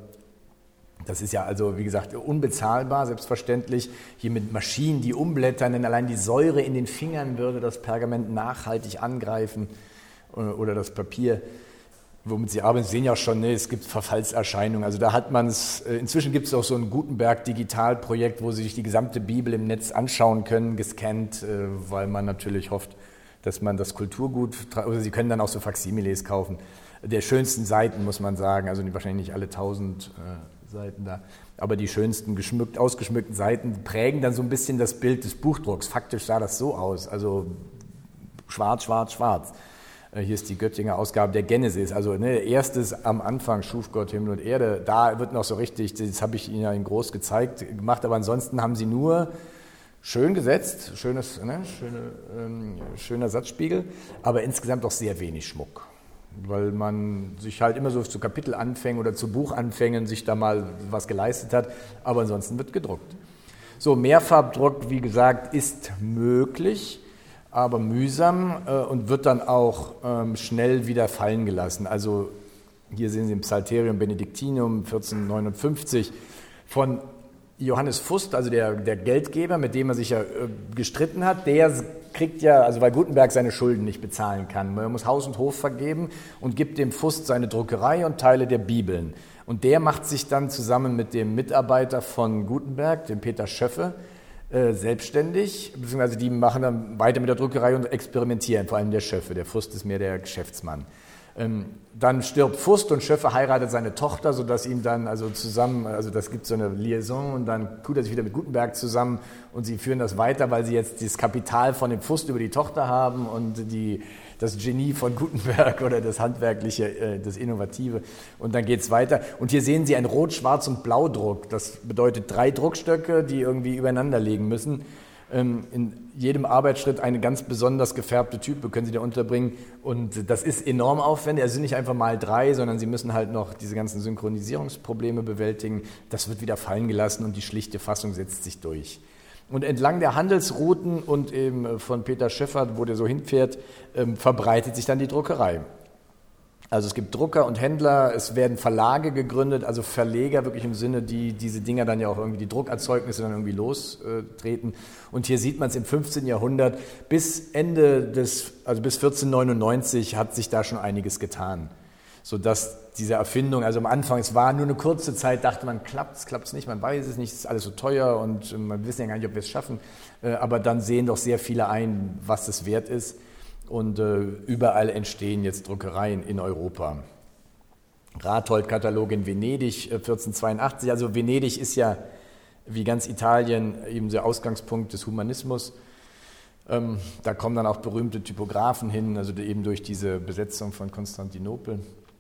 Das ist ja also, wie gesagt, unbezahlbar, selbstverständlich. Hier mit Maschinen, die umblättern, denn allein die Säure in den Fingern würde das Pergament nachhaltig angreifen oder das Papier, womit Sie arbeiten. Sie sehen ja auch schon, ne, es gibt Verfallserscheinungen. Also da hat man es, inzwischen gibt es auch so ein Gutenberg-Digital-Projekt, wo Sie sich die gesamte Bibel im Netz anschauen können, gescannt, weil man natürlich hofft, dass man das Kulturgut, oder Sie können dann auch so Faksimiles kaufen, der schönsten Seiten, muss man sagen, also wahrscheinlich nicht alle tausend äh, Seiten da, aber die schönsten geschmückt, ausgeschmückten Seiten prägen dann so ein bisschen das Bild des Buchdrucks. Faktisch sah das so aus, also schwarz, schwarz, schwarz. Äh, hier ist die Göttinger Ausgabe der Genesis, also ne, erstes am Anfang schuf Gott Himmel und Erde, da wird noch so richtig, das habe ich Ihnen ja in groß gezeigt, gemacht, aber ansonsten haben Sie nur schön gesetzt, schönes, ne, schöne, ähm, schöner Satzspiegel, aber insgesamt auch sehr wenig Schmuck, weil man sich halt immer so zu Kapitelanfängen oder zu Buchanfängen sich da mal was geleistet hat, aber ansonsten wird gedruckt. So, Mehrfarbdruck, wie gesagt, ist möglich, aber mühsam äh, und wird dann auch ähm, schnell wieder fallen gelassen. Also hier sehen Sie im Psalterium Benedictinum vierzehnhundertneunundfünfzig von Johannes Fust, also der, der Geldgeber, mit dem er sich ja äh, gestritten hat, der kriegt ja, also weil Gutenberg seine Schulden nicht bezahlen kann, er muss Haus und Hof vergeben und gibt dem Fust seine Druckerei und Teile der Bibeln. Und der macht sich dann zusammen mit dem Mitarbeiter von Gutenberg, dem Peter Schöffe, äh, selbstständig, beziehungsweise die machen dann weiter mit der Druckerei und experimentieren, vor allem der Schöffe, der Fust ist mehr der Geschäftsmann. Ähm, dann stirbt Fust und Schöffe heiratet seine Tochter, sodass ihm dann also zusammen, also das gibt so eine Liaison und dann tut er sich wieder mit Gutenberg zusammen und sie führen das weiter, weil sie jetzt das Kapital von dem Fust über die Tochter haben und die, das Genie von Gutenberg oder das Handwerkliche, äh, das Innovative und dann geht's weiter. Und hier sehen Sie einen Rot-, Schwarz- und Blaudruck. Das bedeutet drei Druckstöcke, die irgendwie übereinander liegen müssen. In jedem Arbeitsschritt eine ganz besonders gefärbte Type können Sie da unterbringen und das ist enorm aufwendig, also sind nicht einfach mal drei, sondern Sie müssen halt noch diese ganzen Synchronisierungsprobleme bewältigen, das wird wieder fallen gelassen und die schlichte Fassung setzt sich durch. Und entlang der Handelsrouten und eben von Peter Schöffe, wo der so hinfährt, verbreitet sich dann die Druckerei. Also es gibt Drucker und Händler, es werden Verlage gegründet, also Verleger wirklich im Sinne, die diese Dinger dann ja auch irgendwie, die Druckerzeugnisse dann irgendwie lostreten. Und hier sieht man es im fünfzehnten Jahrhundert, bis Ende des, also bis vierzehnhundertneunundneunzig hat sich da schon einiges getan. Sodass diese Erfindung, also am Anfang, es war nur eine kurze Zeit, dachte man, klappt es, klappt es nicht, man weiß es nicht, es ist alles so teuer und man wissen ja gar nicht, ob wir es schaffen. Aber dann sehen doch sehr viele ein, was es wert ist. Und äh, überall entstehen jetzt Druckereien in Europa. Rathold-Katalog in Venedig, äh, vierzehnhundertzweiundachtzig. Also Venedig ist ja wie ganz Italien eben der Ausgangspunkt des Humanismus. Ähm, da kommen dann auch berühmte Typografen hin, also eben durch diese Besetzung von Konstantinopel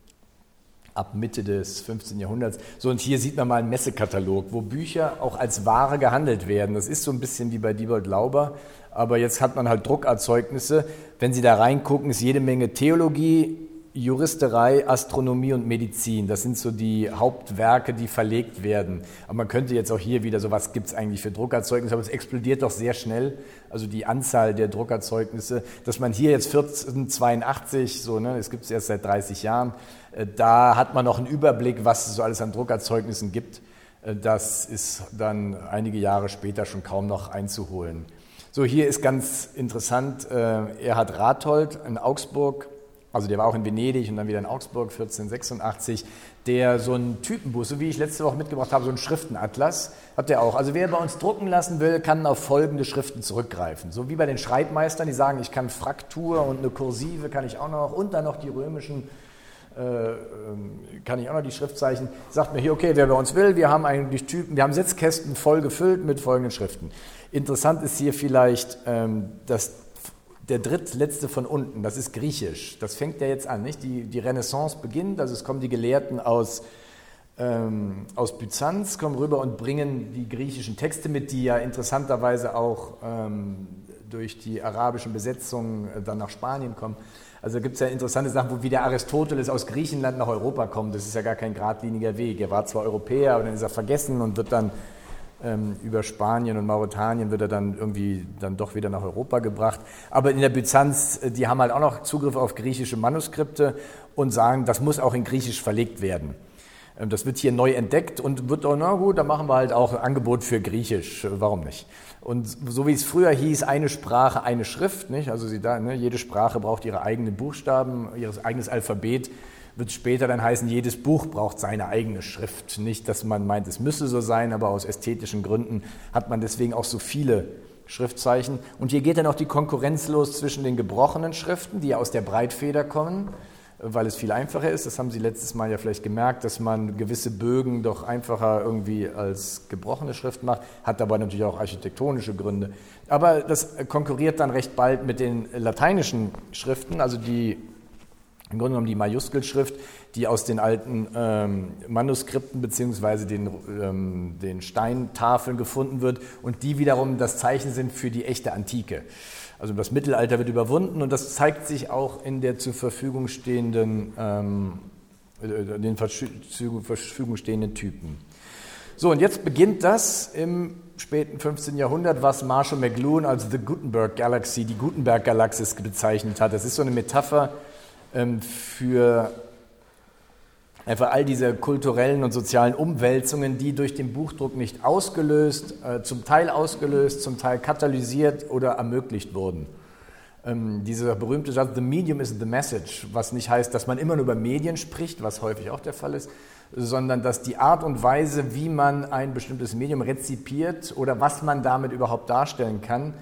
ab Mitte des fünfzehnten Jahrhunderts. So, und hier sieht man mal einen Messekatalog, wo Bücher auch als Ware gehandelt werden. Das ist so ein bisschen wie bei Diebold Lauber, aber jetzt hat man halt Druckerzeugnisse. Wenn Sie da reingucken, ist jede Menge Theologie, Juristerei, Astronomie und Medizin. Das sind so die Hauptwerke, die verlegt werden. Aber man könnte jetzt auch hier wieder so, was gibt es eigentlich für Druckerzeugnisse, aber es explodiert doch sehr schnell, also die Anzahl der Druckerzeugnisse, dass man hier jetzt vierzehnhundertzweiundachtzig, so, ne, das gibt es erst seit dreißig Jahren, da hat man noch einen Überblick, was es so alles an Druckerzeugnissen gibt. Das ist dann einige Jahre später schon kaum noch einzuholen. So, hier ist ganz interessant, Erhard Rathold in Augsburg, also der war auch in Venedig und dann wieder in Augsburg, vierzehnhundertsechsundachtzig, der so einen Typenbuch, so wie ich letzte Woche mitgebracht habe, so einen Schriftenatlas, hat der auch. Also wer bei uns drucken lassen will, kann auf folgende Schriften zurückgreifen. So wie bei den Schreibmeistern, die sagen, ich kann Fraktur und eine Kursive kann ich auch noch und dann noch die römischen, äh, kann ich auch noch die Schriftzeichen. Sagt mir hier, okay, wer bei uns will, wir haben eigentlich Typen, wir haben Sitzkästen voll gefüllt mit folgenden Schriften. Interessant ist hier vielleicht, ähm, dass der drittletzte von unten, das ist Griechisch. Das fängt ja jetzt an, nicht? Die, die Renaissance beginnt, also es kommen die Gelehrten aus, ähm, aus Byzanz, kommen rüber und bringen die griechischen Texte mit, die ja interessanterweise auch ähm, durch die arabischen Besetzungen dann nach Spanien kommen. Also gibt es ja interessante Sachen, wo wie der Aristoteles aus Griechenland nach Europa kommt. Das ist ja gar kein geradliniger Weg. Er war zwar Europäer, aber dann ist er vergessen und wird dann ähm, über Spanien und Mauretanien wird er dann irgendwie dann doch wieder nach Europa gebracht. Aber in der Byzanz, die haben halt auch noch Zugriff auf griechische Manuskripte und sagen, das muss auch in Griechisch verlegt werden. Ähm, das wird hier neu entdeckt und wird auch, na gut, dann machen wir halt auch ein Angebot für Griechisch. Warum nicht? Und so wie es früher hieß, eine Sprache, eine Schrift, nicht? Also sie da, ne, jede Sprache braucht ihre eigenen Buchstaben, ihr eigenes Alphabet, wird später dann heißen, jedes Buch braucht seine eigene Schrift. Nicht, dass man meint, es müsse so sein, aber aus ästhetischen Gründen hat man deswegen auch so viele Schriftzeichen. Und hier geht dann auch die Konkurrenz los zwischen den gebrochenen Schriften, die aus der Breitfeder kommen, weil es viel einfacher ist. Das haben Sie letztes Mal ja vielleicht gemerkt, dass man gewisse Bögen doch einfacher irgendwie als gebrochene Schrift macht, hat aber natürlich auch architektonische Gründe. Aber das konkurriert dann recht bald mit den lateinischen Schriften, also die im Grunde genommen die Majuskelschrift, die aus den alten ähm, Manuskripten bzw. Den, ähm, den Steintafeln gefunden wird und die wiederum das Zeichen sind für die echte Antike. Also das Mittelalter wird überwunden und das zeigt sich auch in der zur Verfügung stehenden, ähm, den zur Verfügung stehenden Typen. So, und jetzt beginnt das im späten fünfzehnten Jahrhundert, was Marshall McLuhan als The Gutenberg Galaxy, die Gutenberg-Galaxis bezeichnet hat. Das ist so eine Metapher ähm, für einfach all diese kulturellen und sozialen Umwälzungen, die durch den Buchdruck nicht ausgelöst, äh, zum Teil ausgelöst, zum Teil katalysiert oder ermöglicht wurden. Ähm, dieser berühmte Satz, the medium is the message, was nicht heißt, dass man immer nur über Medien spricht, was häufig auch der Fall ist, sondern dass die Art und Weise, wie man ein bestimmtes Medium rezipiert oder was man damit überhaupt darstellen kann,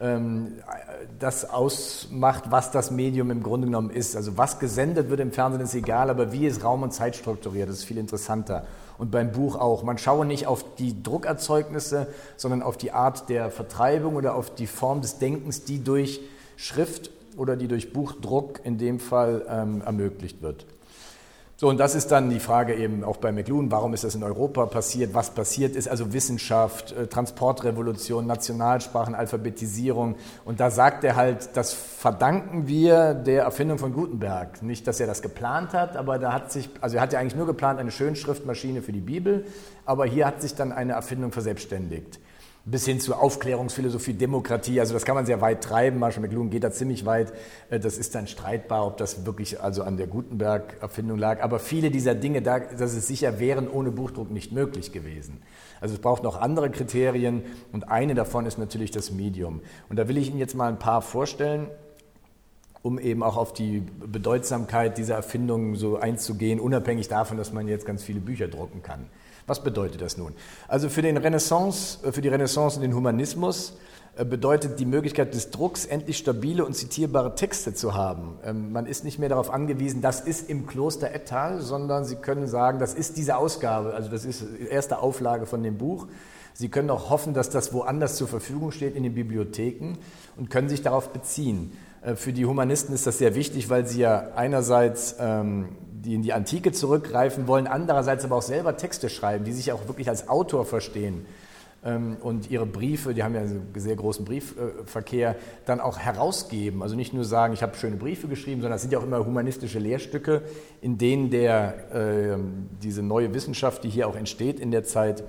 das ausmacht, was das Medium im Grunde genommen ist. Also was gesendet wird im Fernsehen ist egal, aber wie ist Raum und Zeit strukturiert, das ist viel interessanter. Und beim Buch auch. Man schaue nicht auf die Druckerzeugnisse, sondern auf die Art der Vertreibung oder auf die Form des Denkens, die durch Schrift oder die durch Buchdruck in dem Fall ähm, ermöglicht wird. So, und das ist dann die Frage eben auch bei McLuhan, warum ist das in Europa passiert, was passiert ist, also Wissenschaft, Transportrevolution, Nationalsprachen, Alphabetisierung. Und da sagt er halt, das verdanken wir der Erfindung von Gutenberg. Nicht, dass er das geplant hat, aber da hat sich, also er hat ja eigentlich nur geplant, eine Schönschriftmaschine für die Bibel, aber hier hat sich dann eine Erfindung verselbstständigt. bis hin zu Aufklärungsphilosophie, Demokratie, also das kann man sehr weit treiben, Marshall McLuhan geht da ziemlich weit, das ist dann streitbar, ob das wirklich also an der Gutenberg-Erfindung lag, aber viele dieser Dinge, das ist sicher, wären ohne Buchdruck nicht möglich gewesen. Also es braucht noch andere Kriterien und eine davon ist natürlich das Medium. Und da will ich Ihnen jetzt mal ein paar vorstellen, um eben auch auf die Bedeutsamkeit dieser Erfindung so einzugehen, unabhängig davon, dass man jetzt ganz viele Bücher drucken kann. Was bedeutet das nun? Also für, den Renaissance, für die Renaissance und den Humanismus bedeutet die Möglichkeit des Drucks, endlich stabile und zitierbare Texte zu haben. Man ist nicht mehr darauf angewiesen, das ist im Kloster Ettal, sondern Sie können sagen, das ist diese Ausgabe, also das ist die erste Auflage von dem Buch. Sie können auch hoffen, dass das woanders zur Verfügung steht in den Bibliotheken und können sich darauf beziehen. Für die Humanisten ist das sehr wichtig, weil sie ja einerseits ähm, die in die Antike zurückgreifen wollen, andererseits aber auch selber Texte schreiben, die sich auch wirklich als Autor verstehen ähm, und ihre Briefe, die haben ja einen sehr großen Briefverkehr, dann auch herausgeben. Also nicht nur sagen, ich habe schöne Briefe geschrieben, sondern es sind ja auch immer humanistische Lehrstücke, in denen der, äh, diese neue Wissenschaft, die hier auch entsteht in der Zeit,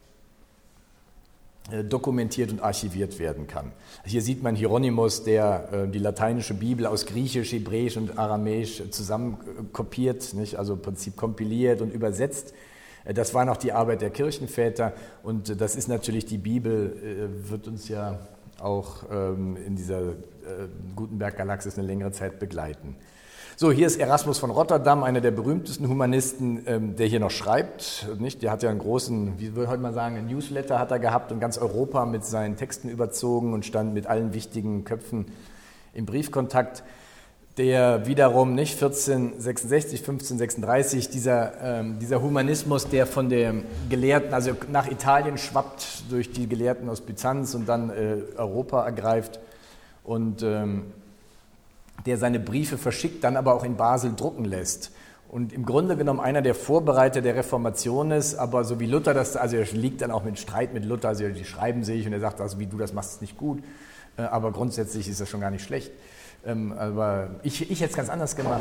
dokumentiert und archiviert werden kann. Hier sieht man Hieronymus, der äh, die lateinische Bibel aus Griechisch, Hebräisch und Aramäisch zusammen kopiert, nicht? Also im Prinzip kompiliert und übersetzt. Das war noch die Arbeit der Kirchenväter und das ist natürlich, die Bibel äh, wird uns ja auch ähm, in dieser äh, Gutenberg-Galaxis eine längere Zeit begleiten. So, hier ist Erasmus von Rotterdam, einer der berühmtesten Humanisten, ähm, der hier noch schreibt. Nicht? Der hat ja einen großen, wie würde heute mal sagen, einen Newsletter hat er gehabt und ganz Europa mit seinen Texten überzogen und stand mit allen wichtigen Köpfen im Briefkontakt. Der wiederum, nicht, vierzehnhundertsechsundsechzig, fünfzehnhundertsechsunddreißig, dieser, ähm, dieser Humanismus, der von den Gelehrten, also nach Italien schwappt, durch die Gelehrten aus Byzanz und dann äh, Europa ergreift und ähm, der seine Briefe verschickt, dann aber auch in Basel drucken lässt. Und im Grunde genommen einer der Vorbereiter der Reformation ist, aber so wie Luther das, also er liegt dann auch mit Streit mit Luther, also die schreiben sich und er sagt, also wie du das machst, ist nicht gut, aber grundsätzlich ist das schon gar nicht schlecht. Aber ich, ich hätte es ganz anders gemacht.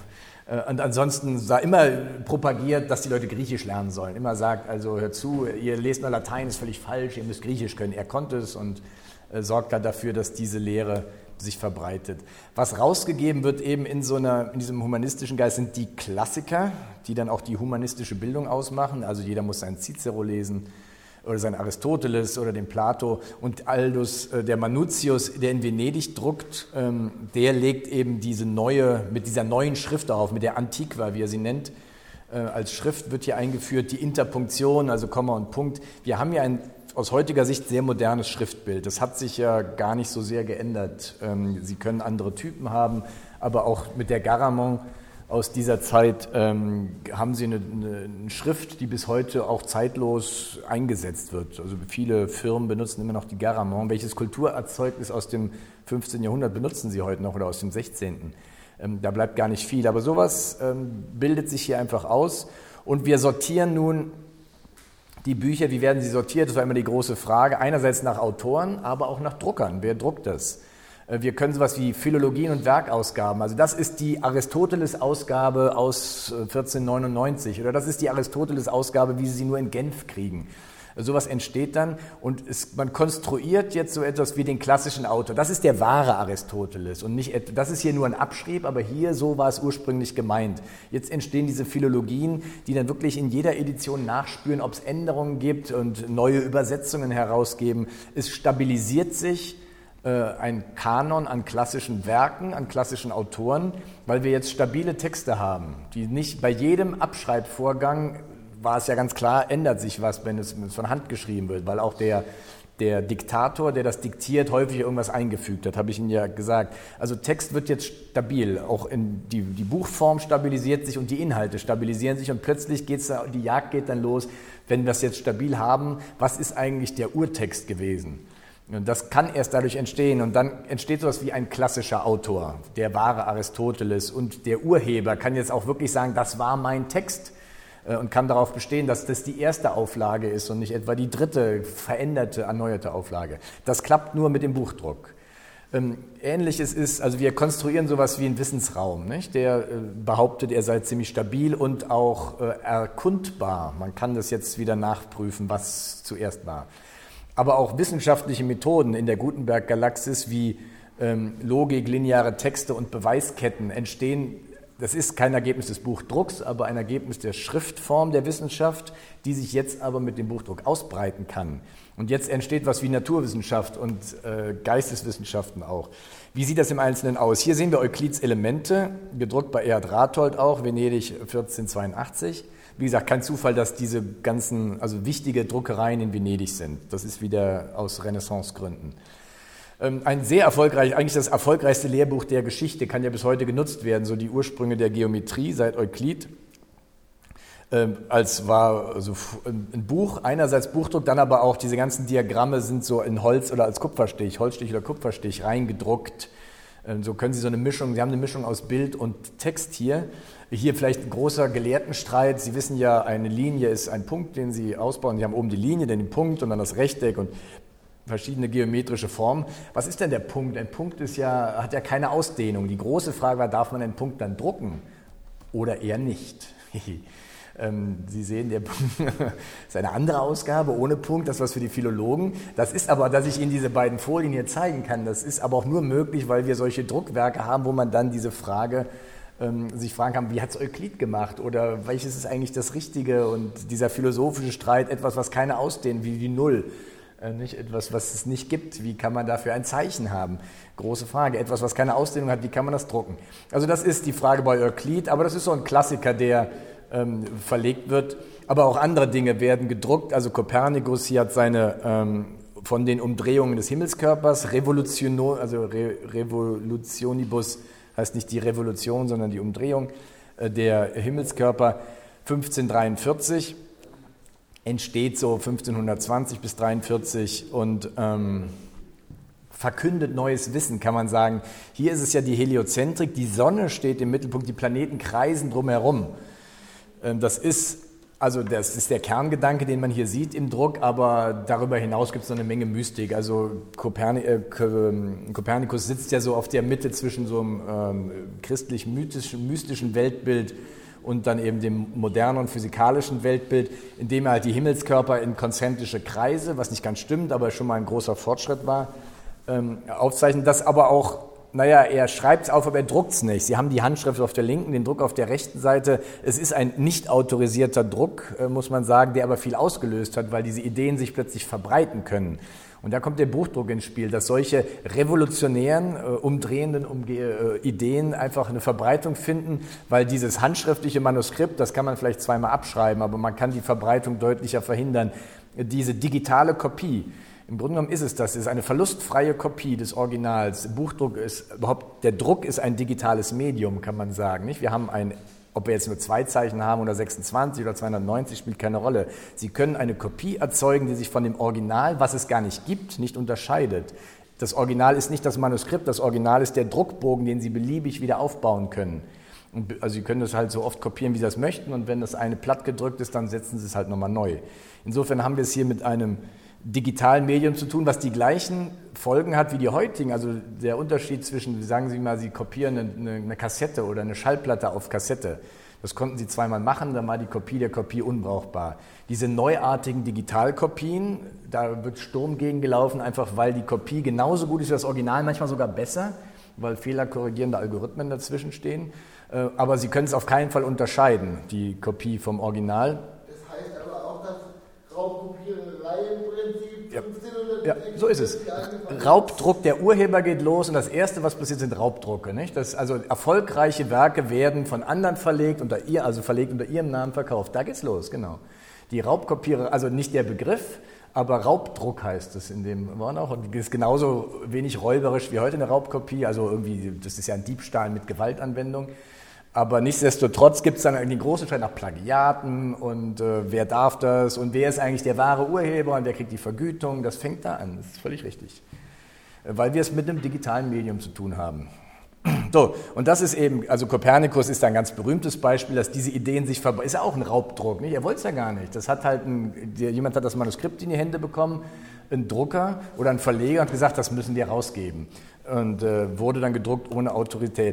Und ansonsten sah immer propagiert, dass die Leute Griechisch lernen sollen. Immer sagt, also hört zu, ihr lest nur Latein, ist völlig falsch, ihr müsst Griechisch können. Er konnte es und sorgt dann dafür, dass diese Lehre sich verbreitet. Was rausgegeben wird eben in so einer, in diesem humanistischen Geist sind die Klassiker, die dann auch die humanistische Bildung ausmachen. Also jeder muss seinen Cicero lesen oder seinen Aristoteles oder den Plato und Aldus, der Manutius, der in Venedig druckt, der legt eben diese neue, mit dieser neuen Schrift auf, mit der Antiqua, wie er sie nennt, als Schrift wird hier eingeführt, die Interpunktion, also Komma und Punkt. Wir haben ja ein aus heutiger Sicht sehr modernes Schriftbild. Das hat sich ja gar nicht so sehr geändert. Sie können andere Typen haben, aber auch mit der Garamond aus dieser Zeit ähm, haben Sie eine, eine Schrift, die bis heute auch zeitlos eingesetzt wird. Also viele Firmen benutzen immer noch die Garamond. Welches Kulturerzeugnis aus dem fünfzehnten Jahrhundert benutzen Sie heute noch oder aus dem sechzehnten? Ähm, da bleibt gar nicht viel. Aber sowas ähm, bildet sich hier einfach aus. Und wir sortieren nun die Bücher, wie werden sie sortiert? Das war immer die große Frage. Einerseits nach Autoren, aber auch nach Druckern. Wer druckt das? Wir können sowas wie Philologien und Werkausgaben. Also das ist die Aristoteles-Ausgabe aus vierzehnhundertneunundneunzig oder das ist die Aristoteles-Ausgabe, wie Sie sie nur in Genf kriegen. Sowas entsteht dann und es, man konstruiert jetzt so etwas wie den klassischen Autor. Das ist der wahre Aristoteles und nicht, das ist hier nur ein Abschrieb, aber hier, so war es ursprünglich gemeint. Jetzt entstehen diese Philologien, die dann wirklich in jeder Edition nachspüren, ob es Änderungen gibt und neue Übersetzungen herausgeben. Es stabilisiert sich äh, ein Kanon an klassischen Werken, an klassischen Autoren, weil wir jetzt stabile Texte haben, die nicht bei jedem Abschreibvorgang war es ja ganz klar, ändert sich was, wenn es von Hand geschrieben wird, weil auch der, der Diktator, der das diktiert, häufig irgendwas eingefügt hat, habe ich Ihnen ja gesagt. Also Text wird jetzt stabil, auch in die, die Buchform stabilisiert sich und die Inhalte stabilisieren sich und plötzlich geht's da, die Jagd geht dann los, wenn wir es jetzt stabil haben, was ist eigentlich der Urtext gewesen? Und das kann erst dadurch entstehen und dann entsteht sowas wie ein klassischer Autor, der wahre Aristoteles und der Urheber kann jetzt auch wirklich sagen, das war mein Text, und kann darauf bestehen, dass das die erste Auflage ist und nicht etwa die dritte, veränderte, erneuerte Auflage. Das klappt nur mit dem Buchdruck. Ähm, Ähnliches ist, also wir konstruieren sowas wie einen Wissensraum, nicht? Der äh, behauptet, er sei ziemlich stabil und auch äh, erkundbar. Man kann das jetzt wieder nachprüfen, was zuerst war. aber auch wissenschaftliche Methoden in der Gutenberg-Galaxis wie ähm, Logik, lineare Texte und Beweisketten entstehen. Das ist kein Ergebnis des Buchdrucks, aber ein Ergebnis der Schriftform der Wissenschaft, die sich jetzt aber mit dem Buchdruck ausbreiten kann. Und jetzt entsteht was wie Naturwissenschaft und äh, Geisteswissenschaften auch. Wie sieht das im Einzelnen aus? Hier sehen wir Euklids Elemente, gedruckt bei Erhard Rathold auch, Venedig vierzehnhundertzweiundachtzig. Wie gesagt, kein Zufall, dass diese ganzen, also wichtige Druckereien in Venedig sind. Das ist wieder aus Renaissancegründen. Ein sehr erfolgreich, eigentlich das erfolgreichste Lehrbuch der Geschichte, kann ja bis heute genutzt werden, so die Ursprünge der Geometrie seit Euklid. Als war also ein Buch, einerseits Buchdruck, dann aber auch diese ganzen Diagramme sind so in Holz oder als Kupferstich, Holzstich oder Kupferstich reingedruckt. So können Sie so eine Mischung, Sie haben eine Mischung aus Bild und Text hier. Hier vielleicht ein großer Gelehrtenstreit. Sie wissen ja, eine Linie ist ein Punkt, den Sie ausbauen. Sie haben oben die Linie, dann den Punkt und dann das Rechteck und verschiedene geometrische Formen. Was ist denn der Punkt? Ein Punkt ist ja, hat ja keine Ausdehnung. Die große Frage war, darf man einen Punkt dann drucken oder eher nicht? Sie sehen, der Punkt ist eine andere Ausgabe ohne Punkt, das ist was für die Philologen. Das ist aber, dass ich Ihnen diese beiden Folien hier zeigen kann, das ist aber auch nur möglich, weil wir solche Druckwerke haben, wo man dann diese Frage ähm, sich fragen kann, wie hat es Euklid gemacht oder welches ist eigentlich das Richtige und dieser philosophische Streit, etwas, was keine Ausdehnung, wie die Null. Nicht etwas, was es nicht gibt, wie kann man dafür ein Zeichen haben? Große Frage. Etwas, was keine Ausdehnung hat, wie kann man das drucken? Also das ist die Frage bei Euklid, aber das ist so ein Klassiker, der ähm, verlegt wird. Aber auch andere Dinge werden gedruckt. Also Kopernikus hier hat seine ähm, von den Umdrehungen des Himmelskörpers, Revolution, also Re, Revolutionibus heißt nicht die Revolution, sondern die Umdrehung äh, der Himmelskörper fünfzehnhundertdreiundvierzig. Entsteht so fünfzehnhundertzwanzig bis dreiundvierzig und ähm, verkündet neues Wissen, kann man sagen. Hier ist es ja die Heliozentrik, die Sonne steht im Mittelpunkt, die Planeten kreisen drumherum. Ähm, das ist, also das ist der Kerngedanke, den man hier sieht im Druck, aber darüber hinaus gibt es noch eine Menge Mystik. Also Kopernik, äh, Kopernikus sitzt ja so auf der Mitte zwischen so einem ähm, christlich-mystischen mystischen Weltbild und dann eben dem modernen physikalischen Weltbild, in dem er halt die Himmelskörper in konzentrische Kreise, was nicht ganz stimmt, aber schon mal ein großer Fortschritt war, ähm, aufzeichnet. Das aber auch, naja, er schreibt es auf, aber er druckt es nicht. Sie haben die Handschrift auf der linken, den Druck auf der rechten Seite. Es ist ein nicht autorisierter Druck, äh, muss man sagen, der aber viel ausgelöst hat, weil diese Ideen sich plötzlich verbreiten können. Und da kommt der Buchdruck ins Spiel, dass solche revolutionären, äh, umdrehenden Umge- äh, Ideen einfach eine Verbreitung finden, weil dieses handschriftliche Manuskript, das kann man vielleicht zweimal abschreiben, aber man kann die Verbreitung deutlicher verhindern. Diese digitale Kopie, im Grunde genommen ist es das, es ist eine verlustfreie Kopie des Originals. Buchdruck ist überhaupt, der Druck ist ein digitales Medium, kann man sagen. Nicht? Wir haben ein Ob wir jetzt nur zwei Zeichen haben oder sechsundzwanzig oder zweihundertneunzig, spielt keine Rolle. Sie können eine Kopie erzeugen, die sich von dem Original, was es gar nicht gibt, nicht unterscheidet. Das Original ist nicht das Manuskript, das Original ist der Druckbogen, den Sie beliebig wieder aufbauen können. Und also Sie können das halt so oft kopieren, wie Sie das möchten, und wenn das eine platt gedrückt ist, dann setzen Sie es halt nochmal neu. Insofern haben wir es hier mit einem digitalen Medium zu tun, was die gleichen Folgen hat wie die heutigen. Also der Unterschied zwischen, sagen Sie mal, Sie kopieren eine, eine Kassette oder eine Schallplatte auf Kassette. Das konnten Sie zweimal machen, dann war die Kopie der Kopie unbrauchbar. Diese neuartigen Digitalkopien, da wird Sturm gegen gelaufen, einfach weil die Kopie genauso gut ist wie das Original, manchmal sogar besser, weil fehlerkorrigierende Algorithmen dazwischen stehen. Aber Sie können es auf keinen Fall unterscheiden, die Kopie vom Original. Das heißt aber auch, dass Raubkopiererei im Prinzip Ja. Ja, so ist es. Raubdruck, der Urheber geht los und das Erste, was passiert, sind Raubdrucke. Nicht? Das, also erfolgreiche Werke werden von anderen verlegt, unter ihr, also verlegt unter ihrem Namen verkauft. Da geht's los, genau. Die Raubkopierer, also nicht der Begriff, aber Raubdruck heißt es in dem Wort auch und ist genauso wenig räuberisch wie heute eine Raubkopie. Also irgendwie, das ist ja ein Diebstahl mit Gewaltanwendung. Aber nichtsdestotrotz gibt es dann den großen Streit nach Plagiaten und äh, wer darf das und wer ist eigentlich der wahre Urheber und wer kriegt die Vergütung. Das fängt da an, das ist völlig richtig. Weil wir es mit einem digitalen Medium zu tun haben. So, und das ist eben, also Kopernikus ist ein ganz berühmtes Beispiel, dass diese Ideen sich verbreiten. Ist ja auch ein Raubdruck, nicht? Er wollte es ja gar nicht. Das hat halt ein, jemand hat das Manuskript in die Hände bekommen, ein Drucker oder ein Verleger hat gesagt, das müssen wir rausgeben. Und äh, wurde dann gedruckt ohne Autorität.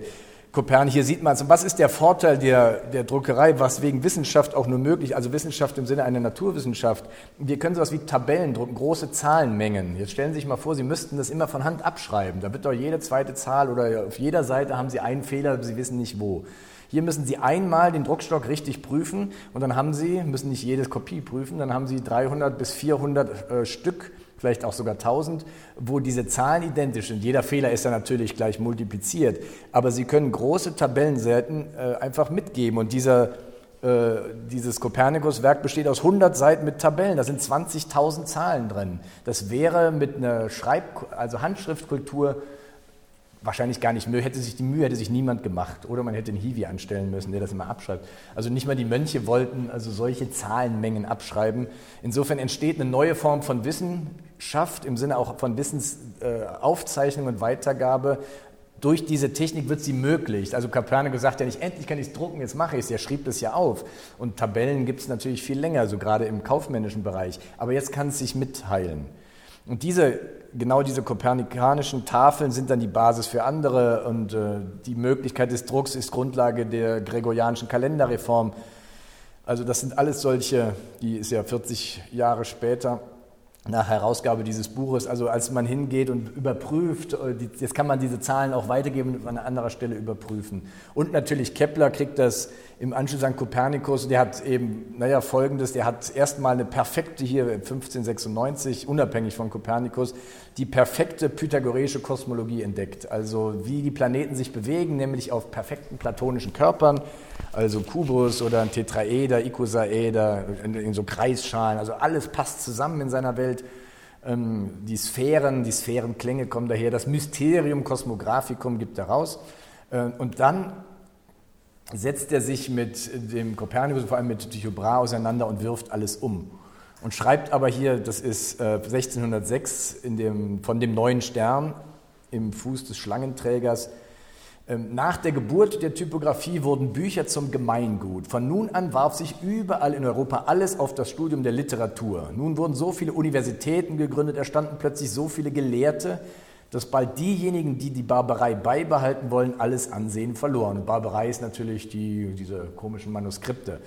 Kopernik, hier sieht man es. Und was ist der Vorteil der, der Druckerei, was wegen Wissenschaft auch nur möglich, also Wissenschaft im Sinne einer Naturwissenschaft. Wir können sowas wie Tabellen drucken, große Zahlenmengen. Jetzt stellen Sie sich mal vor, Sie müssten das immer von Hand abschreiben. Da wird doch jede zweite Zahl oder auf jeder Seite haben Sie einen Fehler, Sie wissen nicht wo. Hier müssen Sie einmal den Druckstock richtig prüfen und dann haben Sie, müssen nicht jede Kopie prüfen, dann haben Sie dreihundert bis vierhundert äh, Stück, vielleicht auch sogar tausend, wo diese Zahlen identisch sind. Jeder Fehler ist dann natürlich gleich multipliziert, aber Sie können große Tabellenseiten äh, einfach mitgeben und dieser, äh, dieses Kopernikus-Werk besteht aus hundert Seiten mit Tabellen, da sind zwanzigtausend Zahlen drin. Das wäre mit einer Schreib-, also Handschriftkultur wahrscheinlich gar nicht, hätte sich die Mühe hätte sich niemand gemacht oder man hätte einen Hiwi anstellen müssen, der das immer abschreibt. Also nicht mal die Mönche wollten also solche Zahlenmengen abschreiben. Insofern entsteht eine neue Form von Wissenschaft im Sinne auch von Wissensaufzeichnung und Weitergabe. Durch diese Technik wird sie möglich. Also Kopernikus sagt ja nicht, endlich kann ich es drucken, jetzt mache ich es. Er schrieb das ja auf. Und Tabellen gibt es natürlich viel länger, so gerade im kaufmännischen Bereich. Aber jetzt kann es sich mitteilen. Und diese, genau diese kopernikanischen Tafeln sind dann die Basis für andere und äh, die Möglichkeit des Drucks ist Grundlage der gregorianischen Kalenderreform. Also das sind alles solche, die ist ja vierzig Jahre später nach Herausgabe dieses Buches, also als man hingeht und überprüft, jetzt kann man diese Zahlen auch weitergeben und an anderer Stelle überprüfen. Und natürlich Kepler kriegt das im Anschluss an Kopernikus, der hat eben, naja, Folgendes, der hat erstmal eine perfekte, hier fünfzehnhundertsechsundneunzig, unabhängig von Kopernikus, die perfekte pythagoreische Kosmologie entdeckt, also wie die Planeten sich bewegen, nämlich auf perfekten platonischen Körpern, also Kubus oder ein Tetraeder, Icosaeder, in so Kreisschalen, also alles passt zusammen in seiner Welt. Die Sphären, die Sphärenklänge kommen daher, das Mysterium Cosmographicum gibt er raus. Und dann setzt er sich mit dem Kopernikus, vor allem mit Tycho Brahe auseinander und wirft alles um. Und schreibt aber hier, das ist sechzehnhundertsechs, in dem, von dem neuen Stern im Fuß des Schlangenträgers. Nach der Geburt der Typographie wurden Bücher zum Gemeingut. Von nun an warf sich überall in Europa alles auf das Studium der Literatur. Nun wurden so viele Universitäten gegründet, erstanden plötzlich so viele Gelehrte, dass bald diejenigen, die die Barbarei beibehalten wollen, alles Ansehen verloren. Und Barbarei ist natürlich die, diese komischen Manuskripte,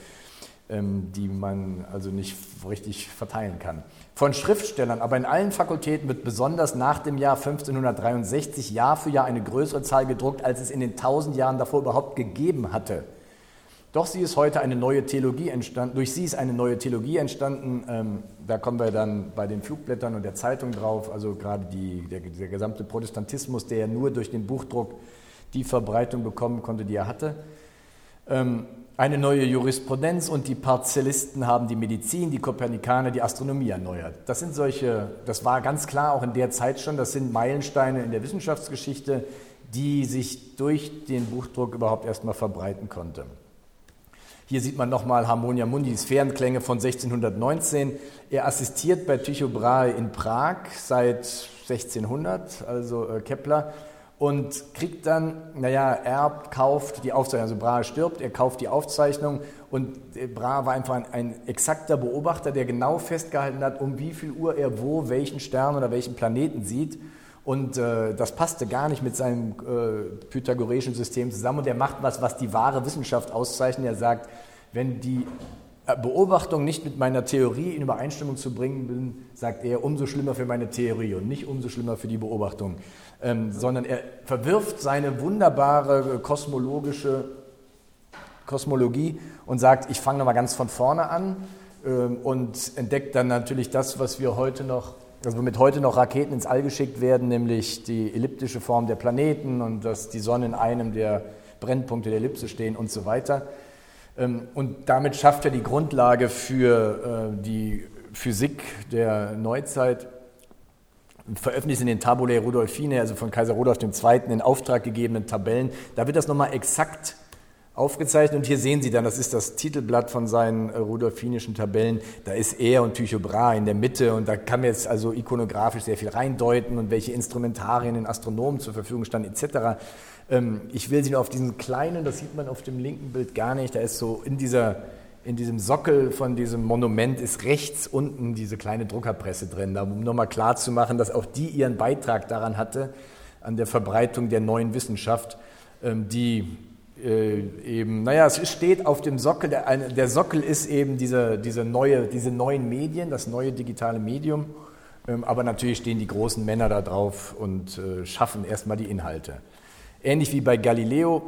die man also nicht richtig verteilen kann. Von Schriftstellern, aber in allen Fakultäten wird besonders nach dem Jahr fünfzehnhundertdreiundsechzig Jahr für Jahr eine größere Zahl gedruckt, als es in den tausend Jahren davor überhaupt gegeben hatte. Doch sie ist heute eine neue Theologie entstanden, durch sie ist eine neue Theologie entstanden, ähm, da kommen wir dann bei den Flugblättern und der Zeitung drauf, also gerade die, der, der gesamte Protestantismus, der ja nur durch den Buchdruck die Verbreitung bekommen konnte, die er hatte. Ähm, Eine neue Jurisprudenz und die Parzellisten haben die Medizin, die Kopernikaner die Astronomie erneuert. Das sind solche, das war ganz klar auch in der Zeit schon, das sind Meilensteine in der Wissenschaftsgeschichte, die sich durch den Buchdruck überhaupt erstmal verbreiten konnte. Hier sieht man nochmal Harmonia Mundi, die Sphärenklänge von sechzehnhundertneunzehn. Er assistiert bei Tycho Brahe in Prag seit sechzehnhundert, also äh, Kepler, und kriegt dann, naja, er kauft die Aufzeichnung, also Brahe stirbt, er kauft die Aufzeichnung und Brahe war einfach ein, ein exakter Beobachter, der genau festgehalten hat, um wie viel Uhr er wo welchen Stern oder welchen Planeten sieht und äh, das passte gar nicht mit seinem äh, pythagoreischen System zusammen und er macht was, was die wahre Wissenschaft auszeichnet. Er sagt, wenn die Beobachtung nicht mit meiner Theorie in Übereinstimmung zu bringen bin, sagt er, umso schlimmer für meine Theorie und nicht umso schlimmer für die Beobachtung. Ähm, sondern er verwirft seine wunderbare kosmologische Kosmologie und sagt, ich fange nochmal ganz von vorne an ähm, und entdeckt dann natürlich das, was wir heute noch, also womit heute noch Raketen ins All geschickt werden, nämlich die elliptische Form der Planeten und dass die Sonne in einem der Brennpunkte der Ellipse stehen und so weiter. Ähm, und damit schafft er die Grundlage für äh, die Physik der Neuzeit. Veröffentlicht in den Tabulae Rudolfinae, also von Kaiser Rudolf der Zweite. in Auftrag gegebenen Tabellen. Da wird das nochmal exakt aufgezeichnet und hier sehen Sie dann, das ist das Titelblatt von seinen rudolfinischen Tabellen, da ist er und Tycho Brahe in der Mitte und da kann man jetzt also ikonografisch sehr viel reindeuten und welche Instrumentarien den Astronomen zur Verfügung standen et cetera. Ich will Sie nur auf diesen kleinen, das sieht man auf dem linken Bild gar nicht, da ist so in dieser In diesem Sockel von diesem Monument ist rechts unten diese kleine Druckerpresse drin, um nochmal klarzumachen, dass auch die ihren Beitrag daran hatte, an der Verbreitung der neuen Wissenschaft. ähm, die äh, eben, naja, es steht auf dem Sockel, der, eine, der Sockel ist eben diese, diese, neue, diese neuen Medien, das neue digitale Medium, ähm, aber natürlich stehen die großen Männer da drauf und äh, schaffen erstmal die Inhalte. Ähnlich wie bei Galileo,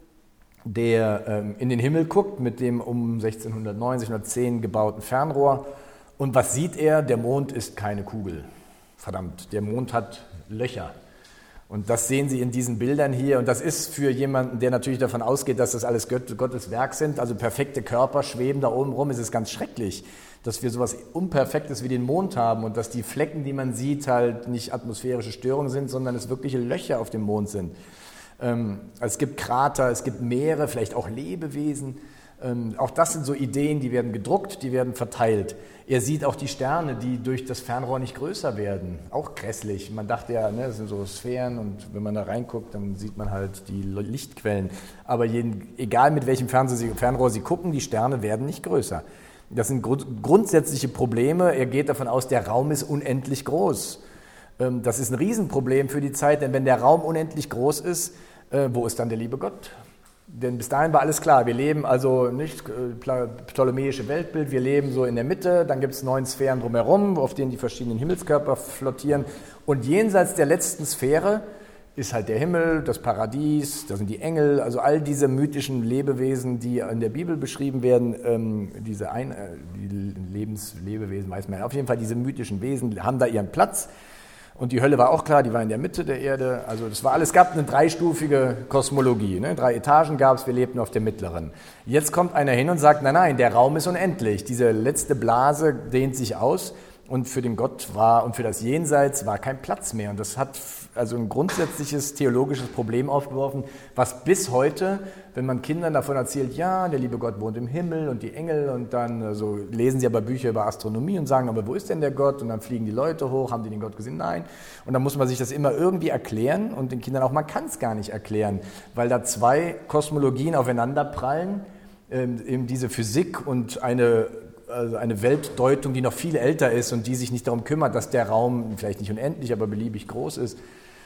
der ähm, in den Himmel guckt mit dem um sechzehnhundertneun, sechzehnhundertzehn gebauten Fernrohr. Und was sieht er? Der Mond ist keine Kugel. Verdammt, der Mond hat Löcher. Und das sehen Sie in diesen Bildern hier. Und das ist für jemanden, der natürlich davon ausgeht, dass das alles Gottes Werk sind, also perfekte Körper schweben da oben rum, ist es ganz schrecklich, dass wir sowas Unperfektes wie den Mond haben und dass die Flecken, die man sieht, halt nicht atmosphärische Störungen sind, sondern es wirkliche Löcher auf dem Mond sind. Ähm, es gibt Krater, es gibt Meere, vielleicht auch Lebewesen. Ähm, auch das sind so Ideen, die werden gedruckt, die werden verteilt. Er sieht auch die Sterne, die durch das Fernrohr nicht größer werden. Auch grässlich. Man dachte ja, ne, das sind so Sphären und wenn man da reinguckt, dann sieht man halt die Lichtquellen. Aber jeden, egal mit welchem Fernseh- Fernrohr Sie gucken, die Sterne werden nicht größer. Das sind grund- grundsätzliche Probleme. Er geht davon aus, der Raum ist unendlich groß. Ähm, das ist ein Riesenproblem für die Zeit, denn wenn der Raum unendlich groß ist, äh, wo ist dann der liebe Gott? Denn bis dahin war alles klar, wir leben also nicht äh, ptolemäische Weltbild, wir leben so in der Mitte, dann gibt es neun Sphären drumherum, auf denen die verschiedenen Himmelskörper flottieren und jenseits der letzten Sphäre ist halt der Himmel, das Paradies, da sind die Engel, also all diese mythischen Lebewesen, die in der Bibel beschrieben werden, ähm, diese Ein- äh, die Lebenslebewesen, weiß man, auf jeden Fall diese mythischen Wesen haben da ihren Platz. Und die Hölle war auch klar, die war in der Mitte der Erde. Also das war alles, es gab eine dreistufige Kosmologie. Ne? Drei Etagen gab es, wir lebten auf der mittleren. Jetzt kommt einer hin und sagt, nein, nein, der Raum ist unendlich. Diese letzte Blase dehnt sich aus und für den Gott war und für das Jenseits war kein Platz mehr. Und das hat also ein grundsätzliches theologisches Problem aufgeworfen, was bis heute, wenn man Kindern davon erzählt, ja, der liebe Gott wohnt im Himmel und die Engel und dann also, lesen sie aber Bücher über Astronomie und sagen, aber wo ist denn der Gott? Und dann fliegen die Leute hoch, haben die den Gott gesehen? Nein. Und dann muss man sich das immer irgendwie erklären und den Kindern auch, man kann es gar nicht erklären, weil da zwei Kosmologien aufeinander prallen, ähm, eben diese Physik und eine also eine Weltdeutung, die noch viel älter ist und die sich nicht darum kümmert, dass der Raum vielleicht nicht unendlich, aber beliebig groß ist.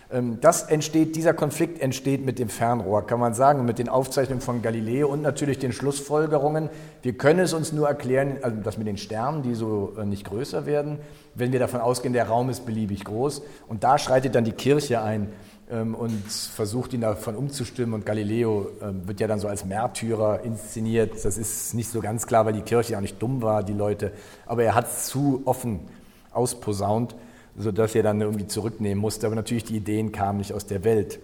Das entsteht, dieser Konflikt entsteht mit dem Fernrohr, kann man sagen, und mit den Aufzeichnungen von Galileo und natürlich den Schlussfolgerungen. Wir können es uns nur erklären, also das mit den Sternen, die so nicht größer werden, wenn wir davon ausgehen, der Raum ist beliebig groß. Und da schreitet dann die Kirche ein und versucht ihn davon umzustimmen und Galileo wird ja dann so als Märtyrer inszeniert. Das ist nicht so ganz klar, weil die Kirche auch nicht dumm war, die Leute, aber er hat es zu offen ausposaunt, sodass er dann irgendwie zurücknehmen musste, aber natürlich die Ideen kamen nicht aus der Welt.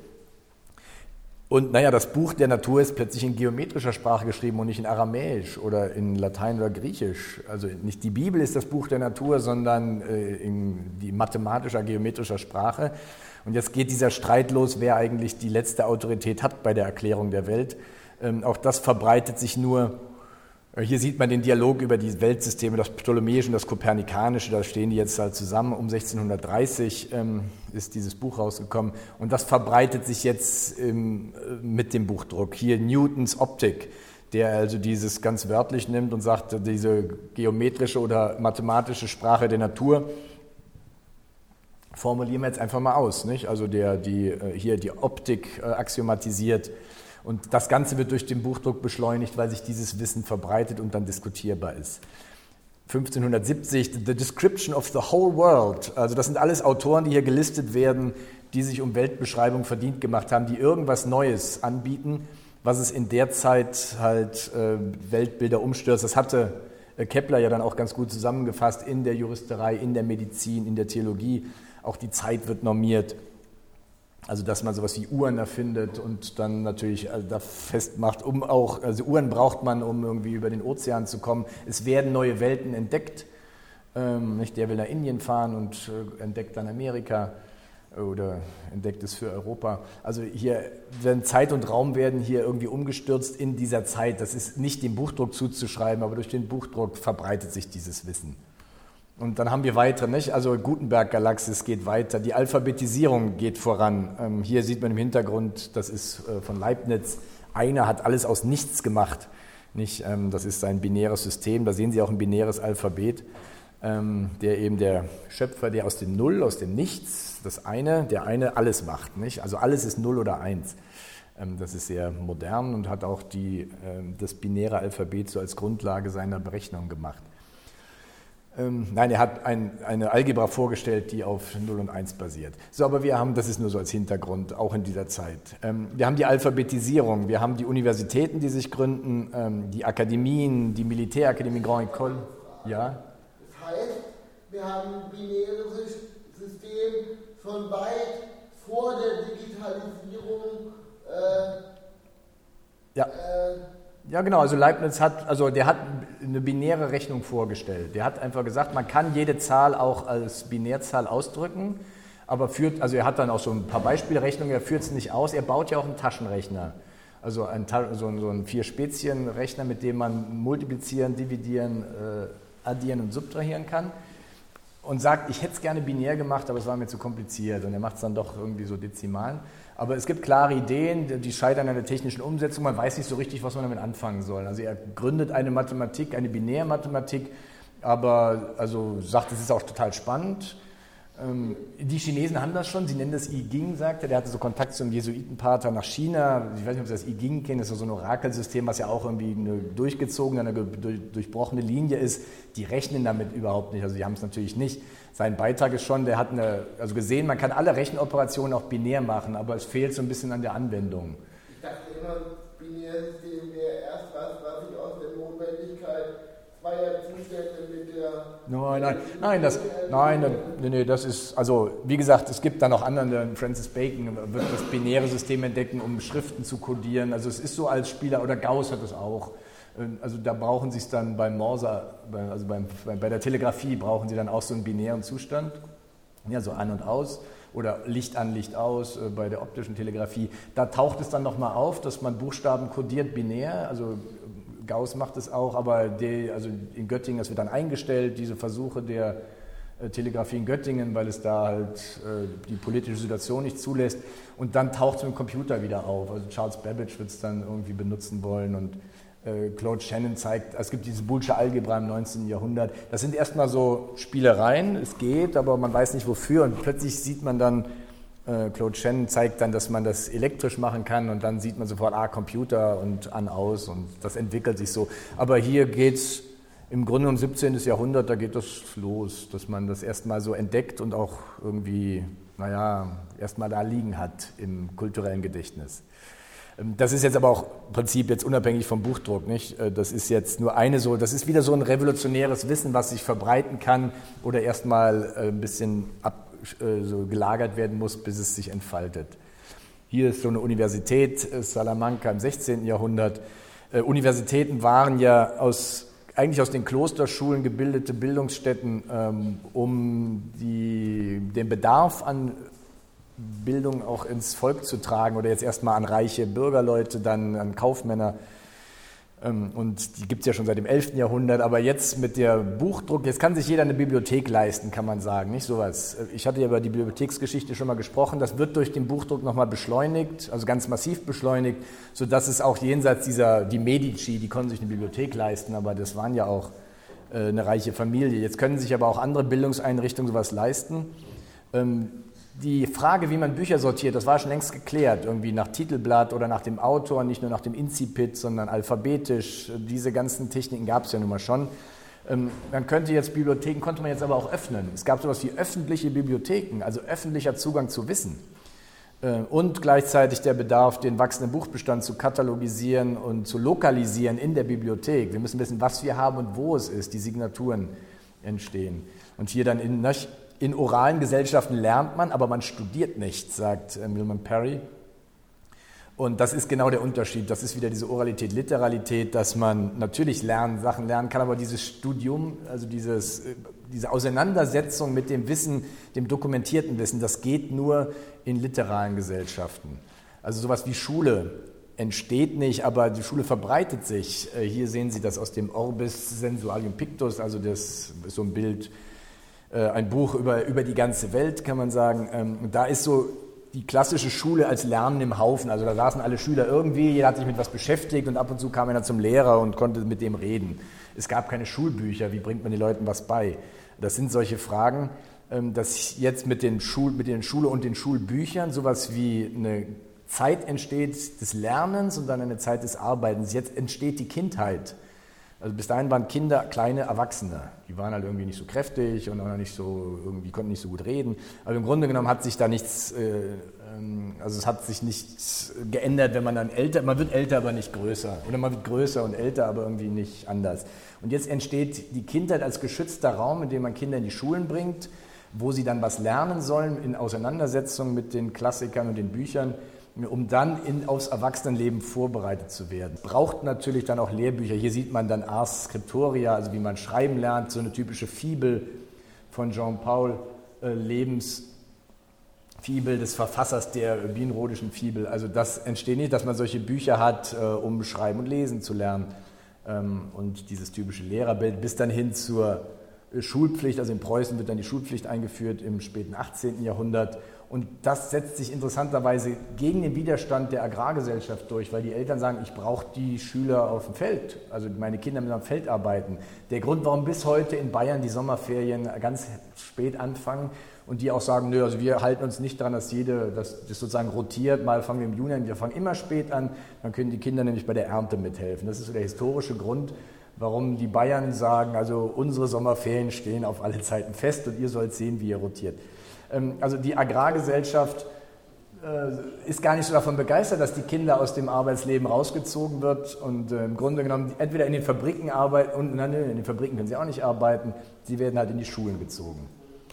Und naja, das Buch der Natur ist plötzlich in geometrischer Sprache geschrieben und nicht in Aramäisch oder in Latein oder Griechisch. Also nicht die Bibel ist das Buch der Natur, sondern in die mathematischer, geometrischer Sprache. Und jetzt geht dieser Streit los, wer eigentlich die letzte Autorität hat bei der Erklärung der Welt. Ähm, auch das verbreitet sich nur, äh, hier sieht man den Dialog über die Weltsysteme, das Ptolemäische und das Kopernikanische, da stehen die jetzt halt zusammen. Um sechzehnhundertdreißig ähm, ist dieses Buch rausgekommen und das verbreitet sich jetzt ähm, mit dem Buchdruck. Hier Newtons Optik, der also dieses ganz wörtlich nimmt und sagt, diese geometrische oder mathematische Sprache der Natur, formulieren wir jetzt einfach mal aus, nicht? Also der, die, hier die Optik äh, axiomatisiert und das Ganze wird durch den Buchdruck beschleunigt, weil sich dieses Wissen verbreitet und dann diskutierbar ist. fünfzehnhundertsiebzig, The Description of the Whole World, also das sind alles Autoren, die hier gelistet werden, die sich um Weltbeschreibung verdient gemacht haben, die irgendwas Neues anbieten, was es in der Zeit halt äh, Weltbilder umstürzt. Das hatte äh, Kepler ja dann auch ganz gut zusammengefasst in der Juristerei, in der Medizin, in der Theologie. Auch die Zeit wird normiert, also dass man sowas wie Uhren erfindet und dann natürlich also da festmacht, um auch, also Uhren braucht man, um irgendwie über den Ozean zu kommen. Es werden neue Welten entdeckt, ähm, nicht? Der will nach Indien fahren und äh, entdeckt dann Amerika oder entdeckt es für Europa. Also hier werden Zeit und Raum werden hier irgendwie umgestürzt in dieser Zeit. Das ist nicht dem Buchdruck zuzuschreiben, aber durch den Buchdruck verbreitet sich dieses Wissen. Und dann haben wir weitere, nicht? Also Gutenberg-Galaxis geht weiter, die Alphabetisierung geht voran. Ähm, hier sieht man im Hintergrund, das ist äh, von Leibniz, einer hat alles aus nichts gemacht. Nicht? Ähm, das ist ein binäres System, da sehen Sie auch ein binäres Alphabet, ähm, der eben der Schöpfer, der aus dem Null, aus dem Nichts, das eine, der eine alles macht. Nicht? Also alles ist Null oder Eins. Das ist sehr modern und hat auch die, das binäre Alphabet so als Grundlage seiner Berechnung gemacht. Nein, er hat ein, eine Algebra vorgestellt, die auf null und eins basiert. So, aber wir haben, das ist nur so als Hintergrund, auch in dieser Zeit. Wir haben die Alphabetisierung, wir haben die Universitäten, die sich gründen, die Akademien, die Militärakademie Grand École. Ja? Das heißt, wir haben ein binäres System schon weit vor der Digitalisierung. Äh, ja. Äh, ja, genau. Also Leibniz hat, also der hat eine binäre Rechnung vorgestellt. Der hat einfach gesagt, man kann jede Zahl auch als Binärzahl ausdrücken, aber führt, also er hat dann auch so ein paar Beispielrechnungen. Er führt es nicht aus. Er baut ja auch einen Taschenrechner, also ein, so ein, so ein Vier-Spezien-Rechner, mit dem man multiplizieren, dividieren, äh, addieren und subtrahieren kann. Und sagt, ich hätte es gerne binär gemacht, aber es war mir zu kompliziert. Und er macht es dann doch irgendwie so dezimal. Aber es gibt klare Ideen, die scheitern an der technischen Umsetzung. Man weiß nicht so richtig, was man damit anfangen soll. Also er gründet eine Mathematik, eine Binärmathematik, aber also sagt, es ist auch total spannend. Die Chinesen haben das schon, sie nennen das I Ging, sagt er. Der hatte so Kontakt zum Jesuitenpater nach China. Ich weiß nicht, ob Sie das I Ging kennen, das ist so ein Orakelsystem, was ja auch irgendwie eine durchgezogene, eine durchbrochene Linie ist. Die rechnen damit überhaupt nicht, also die haben es natürlich nicht. Sein Beitrag ist schon, der hat eine, also gesehen, man kann alle Rechenoperationen auch binär machen, aber es fehlt so ein bisschen an der Anwendung. Ich dachte immer, Binärsystem wäre erst was, was ich aus der Notwendigkeit zweier Zustände mit der... Nein, nein, nein, das, nein, nee, nee, das ist, also wie gesagt, es gibt da noch andere, Francis Bacon wird das binäre System entdecken, um Schriften zu kodieren, also es ist so als Spieler, oder Gauss hat es auch, also da brauchen sie es dann beim Morse, also beim, bei der Telegrafie brauchen sie dann auch so einen binären Zustand, ja, so an und aus, oder Licht an, Licht aus, bei der optischen Telegrafie, da taucht es dann nochmal auf, dass man Buchstaben kodiert binär, also Gauss macht es auch, aber die, also in Göttingen, das wird dann eingestellt, diese Versuche der äh, Telegrafie in Göttingen, weil es da halt äh, die politische Situation nicht zulässt. Und dann taucht es mit dem Computer wieder auf. Also Charles Babbage wird es dann irgendwie benutzen wollen und äh, Claude Shannon zeigt, es gibt diese Boolsche Algebra im neunzehnten Jahrhundert. Das sind erstmal so Spielereien, es geht, aber man weiß nicht wofür und plötzlich sieht man dann, Claude Shannon zeigt dann, dass man das elektrisch machen kann und dann sieht man sofort, ah, Computer und an, aus und das entwickelt sich so. Aber hier geht es im Grunde um siebzehnten Jahrhundert, da geht das los, dass man das erstmal so entdeckt und auch irgendwie, naja, erstmal da liegen hat im kulturellen Gedächtnis. Das ist jetzt aber auch im Prinzip jetzt unabhängig vom Buchdruck, nicht? Das ist jetzt nur eine so, das ist wieder so ein revolutionäres Wissen, was sich verbreiten kann oder erstmal ein bisschen ab so gelagert werden muss, bis es sich entfaltet. Hier ist so eine Universität, Salamanca im sechzehnten Jahrhundert. Äh, Universitäten waren ja aus, eigentlich aus den Klosterschulen gebildete Bildungsstätten, ähm, um die, den Bedarf an Bildung auch ins Volk zu tragen oder jetzt erstmal an reiche Bürgerleute, dann an Kaufmänner. Und die gibt es ja schon seit dem elften Jahrhundert, aber jetzt mit der Buchdruck, jetzt kann sich jeder eine Bibliothek leisten, kann man sagen, nicht sowas. Ich hatte ja über die Bibliotheksgeschichte schon mal gesprochen, das wird durch den Buchdruck nochmal beschleunigt, also ganz massiv beschleunigt, sodass es auch jenseits dieser, die Medici, die konnten sich eine Bibliothek leisten, aber das waren ja auch äh, eine reiche Familie. Jetzt können sich aber auch andere Bildungseinrichtungen sowas leisten. Ähm, Die Frage, wie man Bücher sortiert, das war schon längst geklärt, irgendwie nach Titelblatt oder nach dem Autor, nicht nur nach dem Incipit, sondern alphabetisch. Diese ganzen Techniken gab es ja nun mal schon. Man könnte jetzt Bibliotheken, konnte man jetzt aber auch öffnen. Es gab sowas wie öffentliche Bibliotheken, also öffentlicher Zugang zu Wissen. Und gleichzeitig der Bedarf, den wachsenden Buchbestand zu katalogisieren und zu lokalisieren in der Bibliothek. Wir müssen wissen, was wir haben und wo es ist, die Signaturen entstehen. Und hier dann in... In oralen Gesellschaften lernt man, aber man studiert nicht, sagt Milman Parry. Und das ist genau der Unterschied. Das ist wieder diese Oralität, Literalität, dass man natürlich lernen, Sachen lernen kann, aber dieses Studium, also dieses, diese Auseinandersetzung mit dem Wissen, dem dokumentierten Wissen, das geht nur in literalen Gesellschaften. Also sowas wie Schule entsteht nicht, aber die Schule verbreitet sich. Hier sehen Sie das aus dem Orbis Sensualium Pictus, also das ist so ein Bild, ein Buch über, über die ganze Welt, kann man sagen. Und da ist so die klassische Schule als Lernen im Haufen. Also da saßen alle Schüler irgendwie, jeder hat sich mit was beschäftigt und ab und zu kam einer zum Lehrer und konnte mit dem reden. Es gab keine Schulbücher, wie bringt man den Leuten was bei? Das sind solche Fragen, dass jetzt mit den, Schul, mit den Schule und den Schulbüchern sowas wie eine Zeit entsteht des Lernens und dann eine Zeit des Arbeitens. Jetzt entsteht die Kindheit. Also bis dahin waren Kinder kleine Erwachsene. Die waren halt irgendwie nicht so kräftig und auch nicht so, irgendwie konnten nicht so gut reden. Aber im Grunde genommen hat sich da nichts, äh, also es hat sich nichts geändert, wenn man dann älter, man wird älter, aber nicht größer. Oder man wird größer und älter, aber irgendwie nicht anders. Und jetzt entsteht die Kindheit als geschützter Raum, in dem man Kinder in die Schulen bringt, wo sie dann was lernen sollen in Auseinandersetzung mit den Klassikern und den Büchern, um dann in, aufs Erwachsenenleben vorbereitet zu werden. Braucht natürlich dann auch Lehrbücher. Hier sieht man dann Ars Scriptoria, also wie man schreiben lernt, so eine typische Fibel von Jean-Paul, äh, Lebensfibel des Verfassers der bienrodischen Fibel. Also das entsteht nicht, dass man solche Bücher hat, äh, um schreiben und lesen zu lernen. Ähm, und dieses typische Lehrerbild bis dann hin zur Schulpflicht, also in Preußen wird dann die Schulpflicht eingeführt im späten achtzehnten Jahrhundert. Und das setzt sich interessanterweise gegen den Widerstand der Agrargesellschaft durch, weil die Eltern sagen, ich brauche die Schüler auf dem Feld, also meine Kinder müssen am Feld arbeiten. Der Grund, warum bis heute in Bayern die Sommerferien ganz spät anfangen und die auch sagen, nö, also wir halten uns nicht daran, dass jede, dass das sozusagen rotiert, mal fangen wir im Juni an, wir fangen immer spät an, dann können die Kinder nämlich bei der Ernte mithelfen. Das ist so der historische Grund, warum die Bayern sagen, also unsere Sommerferien stehen auf alle Zeiten fest und ihr sollt sehen, wie ihr rotiert. Also die Agrargesellschaft ist gar nicht so davon begeistert, dass die Kinder aus dem Arbeitsleben rausgezogen wird und im Grunde genommen entweder in den Fabriken arbeiten, und nein, in den Fabriken können sie auch nicht arbeiten, sie werden halt in die Schulen gezogen.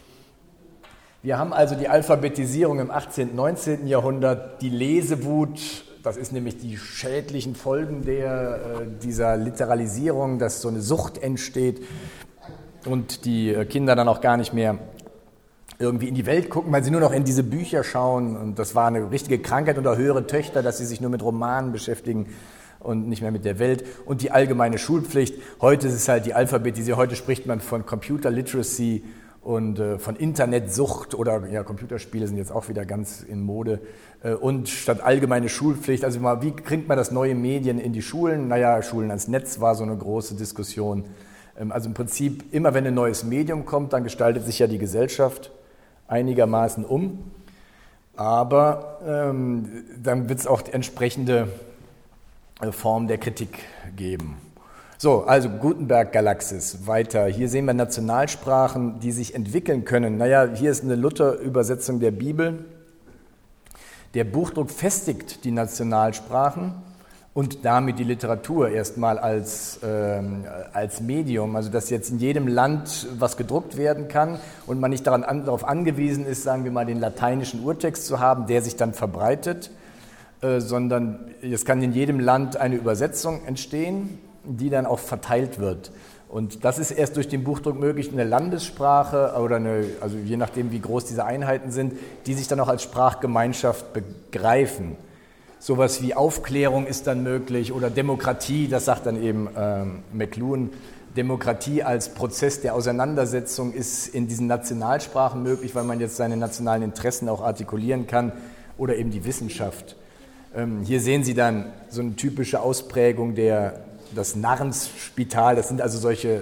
Wir haben also die Alphabetisierung im achtzehnten, neunzehnten Jahrhundert, die Lesewut, das ist nämlich die schädlichen Folgen der, dieser Literalisierung, dass so eine Sucht entsteht und die Kinder dann auch gar nicht mehr irgendwie in die Welt gucken, weil sie nur noch in diese Bücher schauen. Und das war eine richtige Krankheit unter höhere Töchter, dass sie sich nur mit Romanen beschäftigen und nicht mehr mit der Welt. Und die allgemeine Schulpflicht. Heute ist es halt die Alphabetisierung. Heute spricht man von Computer Literacy und äh, von Internetsucht oder ja, Computerspiele sind jetzt auch wieder ganz in Mode. Äh, und statt allgemeine Schulpflicht, also mal, wie kriegt man das neue Medien in die Schulen? Naja, Schulen ans Netz war so eine große Diskussion. Ähm, also im Prinzip, immer wenn ein neues Medium kommt, dann gestaltet sich ja die Gesellschaft einigermaßen um, aber ähm, dann wird es auch entsprechende äh, Formen der Kritik geben. So, also Gutenberg-Galaxis, weiter. Hier sehen wir Nationalsprachen, die sich entwickeln können. Naja, hier ist eine Luther-Übersetzung der Bibel. Der Buchdruck festigt die Nationalsprachen und damit die Literatur erstmal als, ähm, als Medium, also dass jetzt in jedem Land was gedruckt werden kann und man nicht daran an, darauf angewiesen ist, sagen wir mal, den lateinischen Urtext zu haben, der sich dann verbreitet, äh, sondern es kann in jedem Land eine Übersetzung entstehen, die dann auch verteilt wird. Und das ist erst durch den Buchdruck möglich, eine Landessprache oder eine, also je nachdem, wie groß diese Einheiten sind, die sich dann auch als Sprachgemeinschaft begreifen. Sowas wie Aufklärung ist dann möglich oder Demokratie, das sagt dann eben ähm, McLuhan, Demokratie als Prozess der Auseinandersetzung ist in diesen Nationalsprachen möglich, weil man jetzt seine nationalen Interessen auch artikulieren kann oder eben die Wissenschaft. Ähm, hier sehen Sie dann so eine typische Ausprägung der, das Narrenspital, das sind also solche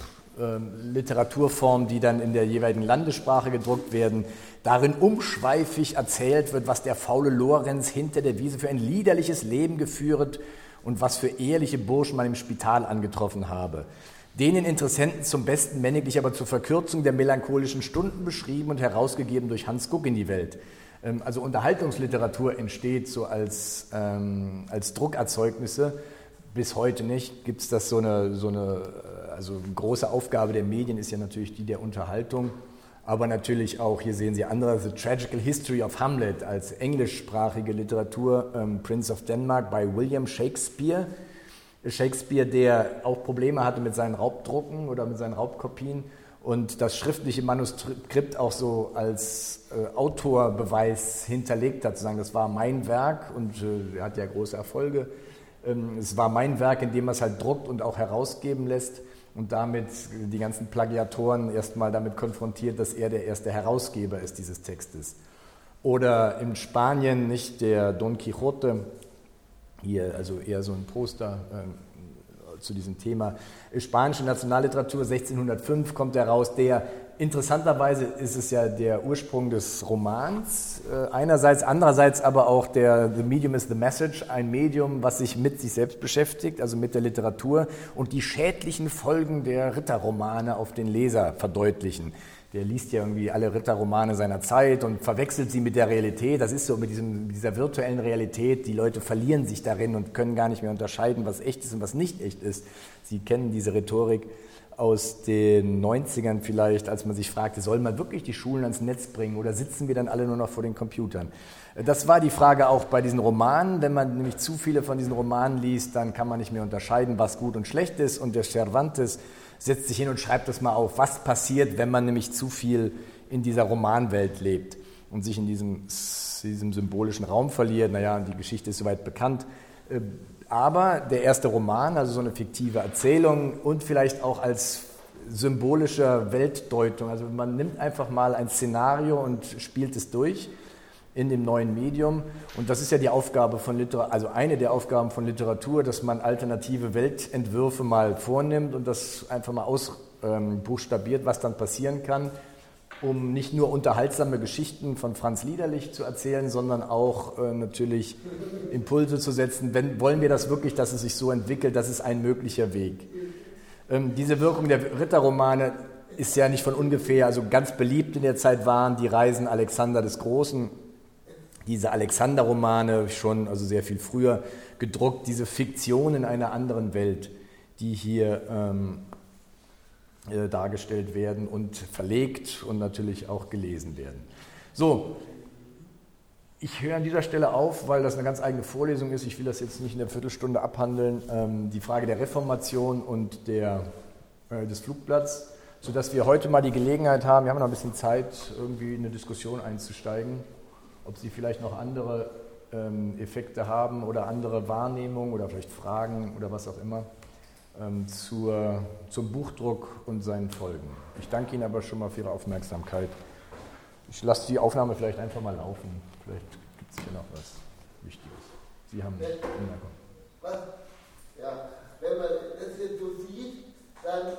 ähm, Literaturformen, die dann in der jeweiligen Landessprache gedruckt werden. Darin umschweifig erzählt wird, was der faule Lorenz hinter der Wiese für ein liederliches Leben geführet und was für ehrliche Burschen man im Spital angetroffen habe. Denen Interessenten zum besten männlich, aber zur Verkürzung der melancholischen Stunden beschrieben und herausgegeben durch Hans Guck in die Welt. Also Unterhaltungsliteratur entsteht so als, ähm, als Druckerzeugnisse. Bis heute nicht. Gibt es das so eine, so eine, also eine große Aufgabe der Medien ist ja natürlich die der Unterhaltung. Aber natürlich auch, hier sehen Sie andere, The Tragical History of Hamlet als englischsprachige Literatur, ähm, Prince of Denmark bei William Shakespeare. Shakespeare, der auch Probleme hatte mit seinen Raubdrucken oder mit seinen Raubkopien und das schriftliche Manuskript auch so als äh, Autorbeweis hinterlegt hat, zu sagen, das war mein Werk und äh, er hat ja große Erfolge. Ähm, es war mein Werk, indem er es halt druckt und auch herausgeben lässt. Und damit die ganzen Plagiatoren erstmal damit konfrontiert, dass er der erste Herausgeber ist dieses Textes. Oder in Spanien nicht der Don Quixote, hier also eher so ein Poster äh, zu diesem Thema. Spanische Nationalliteratur, sechzehnhundertfünf kommt heraus, der interessanterweise ist es ja der Ursprung des Romans äh, einerseits, andererseits aber auch der The Medium is the Message, ein Medium, was sich mit sich selbst beschäftigt, also mit der Literatur und die schädlichen Folgen der Ritterromane auf den Leser verdeutlichen. Der liest ja irgendwie alle Ritterromane seiner Zeit und verwechselt sie mit der Realität. Das ist so mit, diesem, mit dieser virtuellen Realität. Die Leute verlieren sich darin und können gar nicht mehr unterscheiden, was echt ist und was nicht echt ist. Sie kennen diese Rhetorik aus den neunzigern vielleicht, als man sich fragte, soll man wirklich die Schulen ans Netz bringen oder sitzen wir dann alle nur noch vor den Computern? Das war die Frage auch bei diesen Romanen. Wenn man nämlich zu viele von diesen Romanen liest, dann kann man nicht mehr unterscheiden, was gut und schlecht ist. Und der Cervantes setzt sich hin und schreibt das mal auf, was passiert, wenn man nämlich zu viel in dieser Romanwelt lebt und sich in diesem, diesem symbolischen Raum verliert. Naja, die Geschichte ist soweit bekannt. Aber der erste Roman, also so eine fiktive Erzählung und vielleicht auch als symbolische Weltdeutung, also man nimmt einfach mal ein Szenario und spielt es durch in dem neuen Medium. Und das ist ja die Aufgabe von Literatur, also eine der Aufgaben von Literatur, dass man alternative Weltentwürfe mal vornimmt und das einfach mal ausbuchstabiert, ähm, was dann passieren kann, um nicht nur unterhaltsame Geschichten von Franz Liederlich zu erzählen, sondern auch äh, natürlich Impulse zu setzen. Wenn, wollen wir das wirklich, dass es sich so entwickelt, das ist ein möglicher Weg. Ähm, diese Wirkung der Ritterromane ist ja nicht von ungefähr, also ganz beliebt in der Zeit waren die Reisen Alexander des Großen, diese Alexander-Romane schon, also sehr viel früher gedruckt, diese Fiktion in einer anderen Welt, die hier ähm, äh, dargestellt werden und verlegt und natürlich auch gelesen werden. So, ich höre an dieser Stelle auf, weil das eine ganz eigene Vorlesung ist. Ich will das jetzt nicht in der Viertelstunde abhandeln. Ähm, die Frage der Reformation und der, äh, des Flugblatts, sodass wir heute mal die Gelegenheit haben, wir haben noch ein bisschen Zeit, irgendwie in eine Diskussion einzusteigen, ob Sie vielleicht noch andere ähm, Effekte haben oder andere Wahrnehmungen oder vielleicht Fragen oder was auch immer ähm, zur, zum Buchdruck und seinen Folgen. Ich danke Ihnen aber schon mal für Ihre Aufmerksamkeit. Ich lasse die Aufnahme vielleicht einfach mal laufen. Vielleicht gibt es hier noch was Wichtiges. Sie haben eine Bemerkung. Was? Ja, wenn man das jetzt so sieht, dann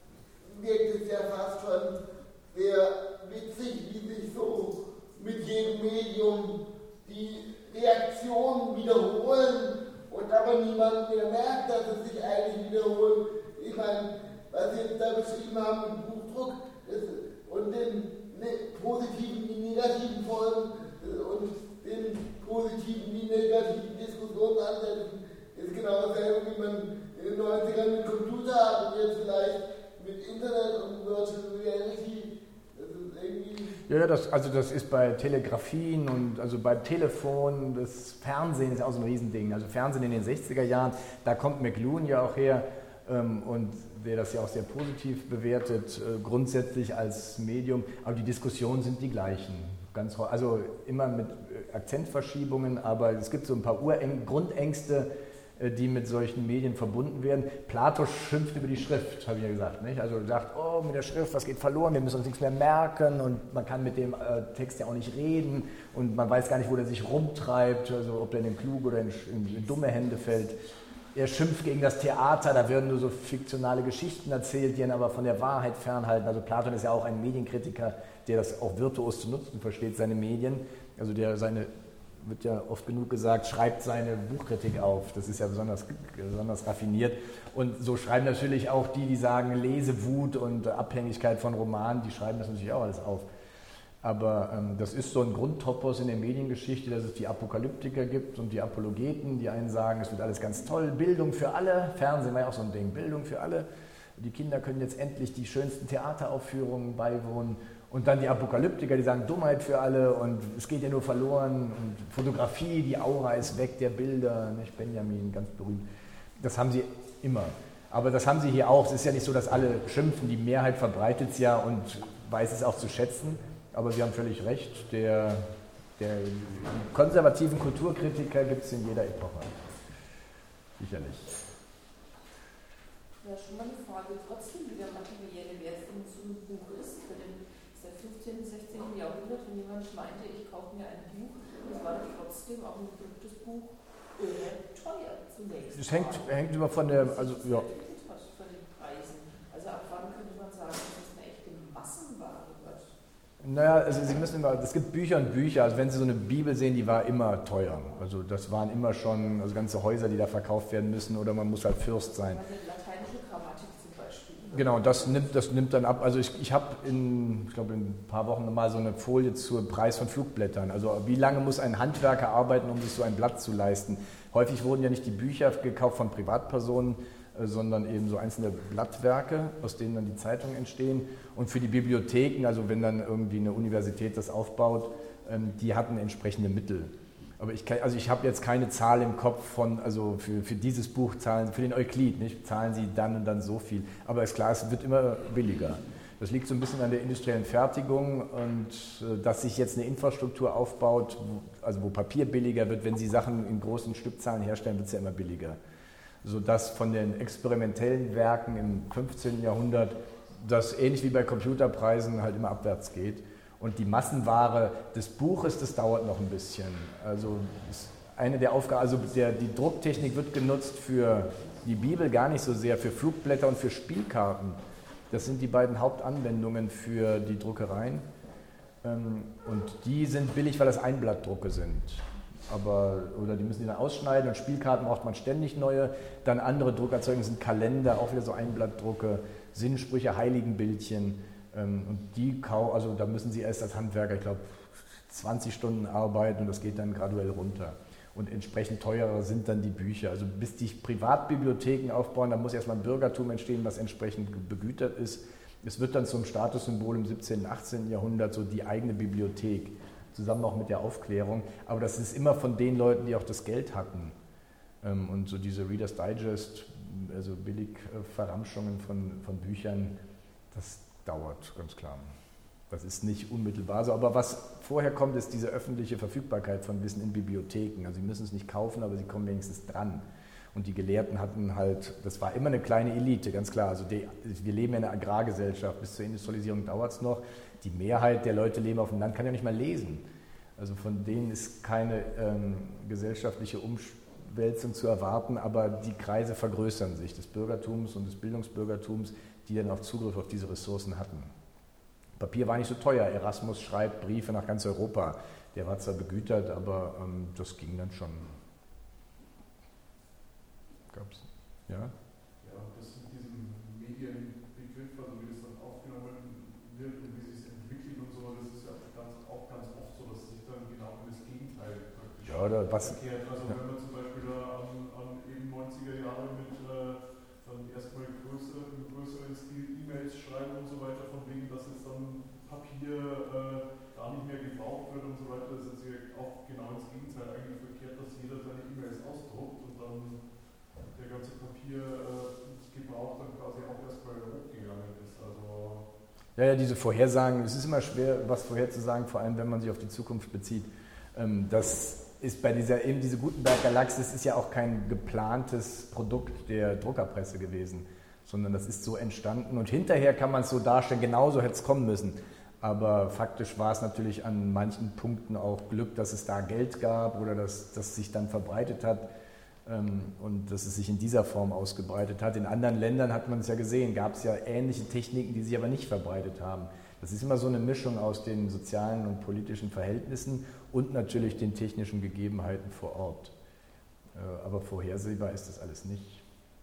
wirkt es ja fast schon sehr witzig, wie sich so mit jedem Medium die Reaktionen wiederholen und aber niemand mehr merkt, dass es sich eigentlich wiederholt. Ich meine, was Sie jetzt da beschrieben haben mit Buchdruck ist, und den positiven wie negativen Folgen und den positiven wie negativen Diskussionsansätzen ist genau dasselbe, wie man in den neunzigern mit Computer hat und jetzt vielleicht mit Internet und Virtual Reality. Das ist irgendwie. Ja, das, also das ist bei Telegrafien und also beim Telefon, das Fernsehen ist auch so ein Riesending. Also Fernsehen in den sechziger Jahren, da kommt McLuhan ja auch her ähm, und der das ja auch sehr positiv bewertet, äh, grundsätzlich als Medium. Aber die Diskussionen sind die gleichen. Ganz, also immer mit Akzentverschiebungen, aber es gibt so ein paar Ureng- Grundängste, die mit solchen Medien verbunden werden. Plato schimpft über die Schrift, habe ich ja gesagt. Nicht? Also er sagt, oh, mit der Schrift, was geht verloren, wir müssen uns nichts mehr merken und man kann mit dem äh, Text ja auch nicht reden und man weiß gar nicht, wo der sich rumtreibt, also ob der in kluge oder in, in, in dumme Hände fällt. Er schimpft gegen das Theater, da werden nur so fiktionale Geschichten erzählt, die ihn aber von der Wahrheit fernhalten. Also Platon ist ja auch ein Medienkritiker, der das auch virtuos zu nutzen versteht, seine Medien. Also der seine wird ja oft genug gesagt, schreibt seine Buchkritik auf. Das ist ja besonders, besonders raffiniert. Und so schreiben natürlich auch die, die sagen Lesewut und Abhängigkeit von Romanen, die schreiben das natürlich auch alles auf. Aber ähm, das ist so ein Grundtopos in der Mediengeschichte, dass es die Apokalyptiker gibt und die Apologeten. Die einen sagen, es wird alles ganz toll, Bildung für alle. Fernsehen war ja auch so ein Ding, Bildung für alle. Die Kinder können jetzt endlich die schönsten Theateraufführungen beiwohnen. Und dann die Apokalyptiker, die sagen Dummheit für alle und es geht ja nur verloren. Und Fotografie, die Aura ist weg der Bilder, nicht? Benjamin, ganz berühmt. Das haben sie immer. Aber das haben sie hier auch. Es ist ja nicht so, dass alle schimpfen. Die Mehrheit verbreitet es ja und weiß es auch zu schätzen. Aber Sie haben völlig recht. Der, der konservativen Kulturkritiker gibt es in jeder Epoche. Sicherlich. Ja, schon mal eine Frage. Trotzdem, wie der materielle Wert von so einem Buch ist. Im fünfzehnten, sechzehnten Jahrhundert, wenn jemand meinte, ich kaufe mir ein Buch, das war dann trotzdem auch ein gedrucktes Buch äh, teuer zunächst. Es hängt, hängt immer von der, also ja. Von den Preisen. Also ab wann könnte man sagen, dass das eine echte Massenware Naja, also Sie müssen immer, es gibt Bücher und Bücher, also wenn Sie so eine Bibel sehen, die war immer teuer. Also das waren immer schon also ganze Häuser, die da verkauft werden müssen oder man muss halt Fürst sein. Also lateinische Grammatik zum Beispiel. Genau, das nimmt, das nimmt dann ab. Also ich, ich habe in, ich glaube in ein paar Wochen mal so eine Folie zum Preis von Flugblättern. Also wie lange muss ein Handwerker arbeiten, um sich so ein Blatt zu leisten? Häufig wurden ja nicht die Bücher gekauft von Privatpersonen, sondern eben so einzelne Blattwerke, aus denen dann die Zeitungen entstehen. Und für die Bibliotheken, also wenn dann irgendwie eine Universität das aufbaut, die hatten entsprechende Mittel. Aber ich, kann, also ich habe jetzt keine Zahl im Kopf von, also für, für dieses Buch zahlen, für den Euklid, nicht, zahlen sie dann und dann so viel. Aber ist klar, es wird immer billiger. Das liegt so ein bisschen an der industriellen Fertigung und dass sich jetzt eine Infrastruktur aufbaut, wo, also wo Papier billiger wird, wenn Sie Sachen in großen Stückzahlen herstellen, wird es ja immer billiger. Sodass von den experimentellen Werken im fünfzehnten Jahrhundert das ähnlich wie bei Computerpreisen halt immer abwärts geht. Und die Massenware des Buches, das dauert noch ein bisschen. Also ist eine der Aufgaben, also der, die Drucktechnik wird genutzt für die Bibel gar nicht so sehr, für Flugblätter und für Spielkarten. Das sind die beiden Hauptanwendungen für die Druckereien. Und die sind billig, weil das Einblattdrucke sind. Aber, oder die müssen die dann ausschneiden und Spielkarten braucht man ständig neue. Dann andere Druckerzeugnisse sind Kalender, auch wieder so Einblattdrucke, Sinnsprüche, Heiligenbildchen. Und die, also da müssen Sie erst als Handwerker, ich glaube, zwanzig Stunden arbeiten und das geht dann graduell runter. Und entsprechend teurer sind dann die Bücher. Also bis die Privatbibliotheken aufbauen, da muss erstmal ein Bürgertum entstehen, was entsprechend begütert ist. Es wird dann zum Statussymbol im siebzehnten, achtzehnten Jahrhundert so die eigene Bibliothek, zusammen auch mit der Aufklärung. Aber das ist immer von den Leuten, die auch das Geld hatten. Und so diese Reader's Digest, also Billigverramschungen von, von Büchern, das dauert, ganz klar. Das ist nicht unmittelbar so. Aber was vorher kommt, ist diese öffentliche Verfügbarkeit von Wissen in Bibliotheken. Also Sie müssen es nicht kaufen, aber Sie kommen wenigstens dran. Und die Gelehrten hatten halt, das war immer eine kleine Elite, ganz klar. Also die, wir leben in einer Agrargesellschaft, bis zur Industrialisierung dauert es noch. Die Mehrheit der Leute leben auf dem Land, kann ja nicht mal lesen. Also von denen ist keine ähm, gesellschaftliche Umwälzung zu erwarten, aber die Kreise vergrößern sich, des Bürgertums und des Bildungsbürgertums, die dann auch Zugriff auf diese Ressourcen hatten. Papier war nicht so teuer. Erasmus schreibt Briefe nach ganz Europa. Der war zwar begütert, aber ähm, das ging dann schon. Gab's? Ja? Ja, das mit diesem Medienbegriff, also wie das dann aufgenommen wird und wie sich es entwickelt und so, das ist ja ganz, auch ganz oft so, dass sich dann genau das Gegenteil praktisch ja, oder was? erklärt. Also ja. wenn man zum Beispiel da an, an eben neunziger Jahre mit äh, dann erstmal größer, im größeren Stil E-Mails schreiben und so weiter, von wegen, dass jetzt dann Papier äh, gar nicht mehr gebraucht wird und so weiter, das ist ja auch genau ins Gegenteil eigentlich verkehrt, dass jeder seine E-Mails ausdruckt und dann der ganze Papiergebrauch äh, dann quasi auch erstmal hochgegangen ist. Also ja, ja, diese Vorhersagen, es ist immer schwer, was vorherzusagen, vor allem wenn man sich auf die Zukunft bezieht. Ähm, das ist bei dieser, eben diese Gutenberger Lachs, das ist ja auch kein geplantes Produkt der Druckerpresse gewesen, sondern das ist so entstanden und hinterher kann man es so darstellen, genauso hätte es kommen müssen. Aber faktisch war es natürlich an manchen Punkten auch Glück, dass es da Geld gab oder dass das sich dann verbreitet hat ähm, und dass es sich in dieser Form ausgebreitet hat. In anderen Ländern hat man es ja gesehen, gab es ja ähnliche Techniken, die sich aber nicht verbreitet haben. Das ist immer so eine Mischung aus den sozialen und politischen Verhältnissen und natürlich den technischen Gegebenheiten vor Ort. Äh, aber vorhersehbar ist das alles nicht.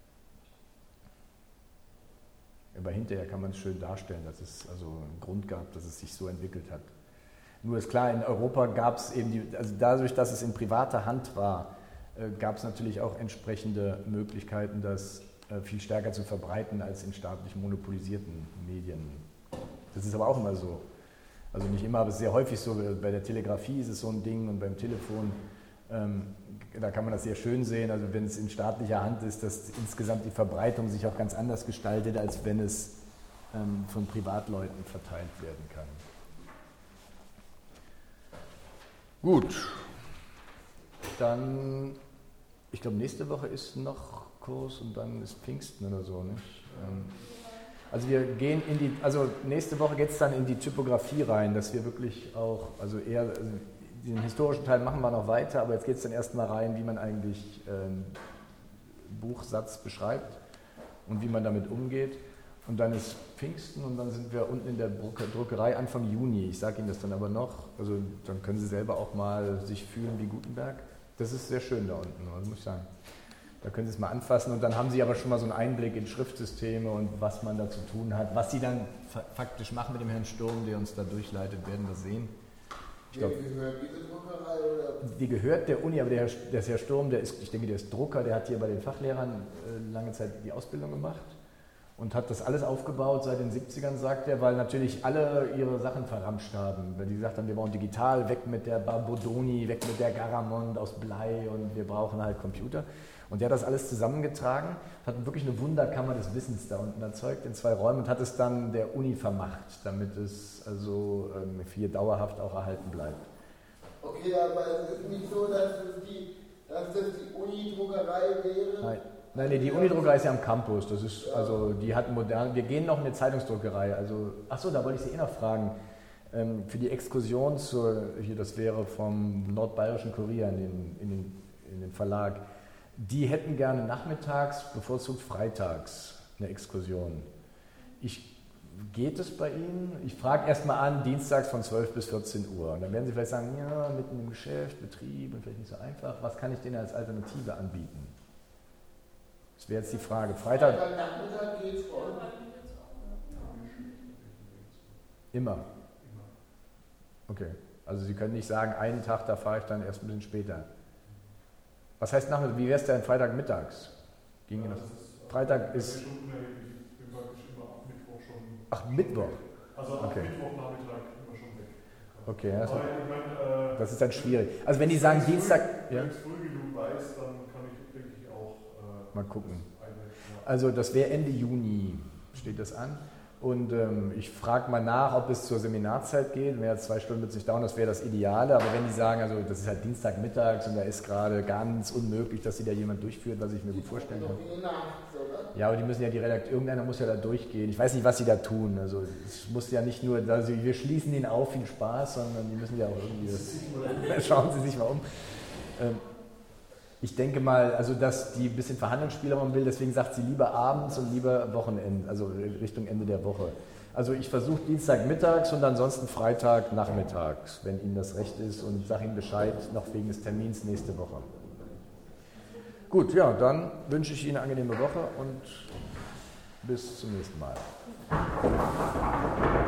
Aber hinterher kann man es schön darstellen, dass es also einen Grund gab, dass es sich so entwickelt hat. Nur ist klar, in Europa gab es eben, die, also dadurch, dass es in privater Hand war, äh, gab es natürlich auch entsprechende Möglichkeiten, das äh, viel stärker zu verbreiten als in staatlich monopolisierten Medien. Das ist aber auch immer so. Also nicht immer, aber es ist sehr häufig so. Bei der Telegrafie ist es so ein Ding und beim Telefon, ähm, da kann man das sehr schön sehen. Also wenn es in staatlicher Hand ist, dass insgesamt die Verbreitung sich auch ganz anders gestaltet, als wenn es ähm, von Privatleuten verteilt werden kann. Gut, dann, ich glaube, nächste Woche ist noch Kurs und dann ist Pfingsten oder so, nicht? Ähm, Also wir gehen in die, also nächste Woche geht es dann in die Typografie rein, dass wir wirklich auch, also eher, also den historischen Teil machen wir noch weiter, aber jetzt geht es dann erstmal rein, wie man eigentlich ähm, Buchsatz beschreibt und wie man damit umgeht. Und dann ist Pfingsten und dann sind wir unten in der Druckerei Anfang Juni. Ich sage Ihnen das dann aber noch. Also dann können Sie selber auch mal sich fühlen wie Gutenberg. Das ist sehr schön da unten, also muss ich sagen. Da können Sie es mal anfassen und dann haben Sie aber schon mal so einen Einblick in Schriftsysteme und was man da zu tun hat. Was Sie dann faktisch machen mit dem Herrn Sturm, der uns da durchleitet, werden wir sehen. Ich glaub, Wem gehört diese Druckerei? Oder? Die gehört der Uni, aber der, der Herr Sturm, der ist, ich denke, der ist Drucker, der hat hier bei den Fachlehrern äh, lange Zeit die Ausbildung gemacht und hat das alles aufgebaut seit den siebzigern, sagt er, weil natürlich alle ihre Sachen verramscht haben. Weil die gesagt haben, wir brauchen digital, weg mit der Barbodoni, weg mit der Garamond aus Blei und wir brauchen halt Computer. Und der hat das alles zusammengetragen, hat wirklich eine Wunderkammer des Wissens da unten erzeugt in zwei Räumen und hat es dann der Uni vermacht, damit es also ähm, hier dauerhaft auch erhalten bleibt. Okay, aber es ist nicht so, dass, es die, dass das die Uni-Druckerei wäre? Nein. Nein, nee, die Uni-Druckerei ist ja am Campus. Das ist, also, die hat modern. Wir gehen noch in eine Zeitungsdruckerei. Also, achso, da wollte ich Sie eh noch fragen. Ähm, für die Exkursion zur, hier, das wäre vom Nordbayerischen Kurier in den, in den, in den Verlag. Die hätten gerne nachmittags, bevorzugt freitags, eine Exkursion. Ich, geht es bei Ihnen? Ich frage erstmal an, dienstags von zwölf bis vierzehn Uhr. Und dann werden Sie vielleicht sagen, ja, mitten im Geschäft, Betrieb und vielleicht nicht so einfach. Was kann ich denen als Alternative anbieten? Das wäre jetzt die Frage. Freitag. Nachmittag geht's schon. Immer. Okay. Also Sie können nicht sagen, einen Tag, da fahre ich dann erst ein bisschen später. Was heißt Nachmittag? Wie wäre es denn Freitag mittags? Ging ja, das ist, Freitag ist. Ich bin praktisch immer ab Mittwoch schon. Ach, Mittwoch? Also ab okay. Mittwochnachmittag immer schon weg. Okay, ja, das, Aber ich meine, äh, das ist dann schwierig. Also wenn die sagen wenn Dienstag. Wenn Ja? ich es früh genug weiß, dann kann ich, denke ich, auch äh, mal gucken. Eine, ja. Also das wäre Ende Juni, steht das an. Und ähm, ich frage mal nach, ob es zur Seminarzeit geht. Mehr als zwei Stunden wird es nicht dauern, das wäre das Ideale. Aber wenn die sagen, also das ist halt Dienstagmittags und da ist gerade ganz unmöglich, dass sie da jemand durchführt, was ich mir gut vorstellen kann. Ja, aber die müssen ja die Redaktion, irgendeiner muss ja da durchgehen. Ich weiß nicht, was sie da tun. Also es muss ja nicht nur, also wir schließen den auf, viel Spaß, sondern die müssen ja auch irgendwie das, schauen Sie sich mal um. Ähm, Ich denke mal, also dass die ein bisschen Verhandlungsspielraum will, deswegen sagt sie lieber abends und lieber Wochenende, also Richtung Ende der Woche. Also ich versuche Dienstagmittags und ansonsten Freitag nachmittags, wenn Ihnen das recht ist, und sage Ihnen Bescheid noch wegen des Termins nächste Woche. Gut, ja, dann wünsche ich Ihnen eine angenehme Woche und bis zum nächsten Mal.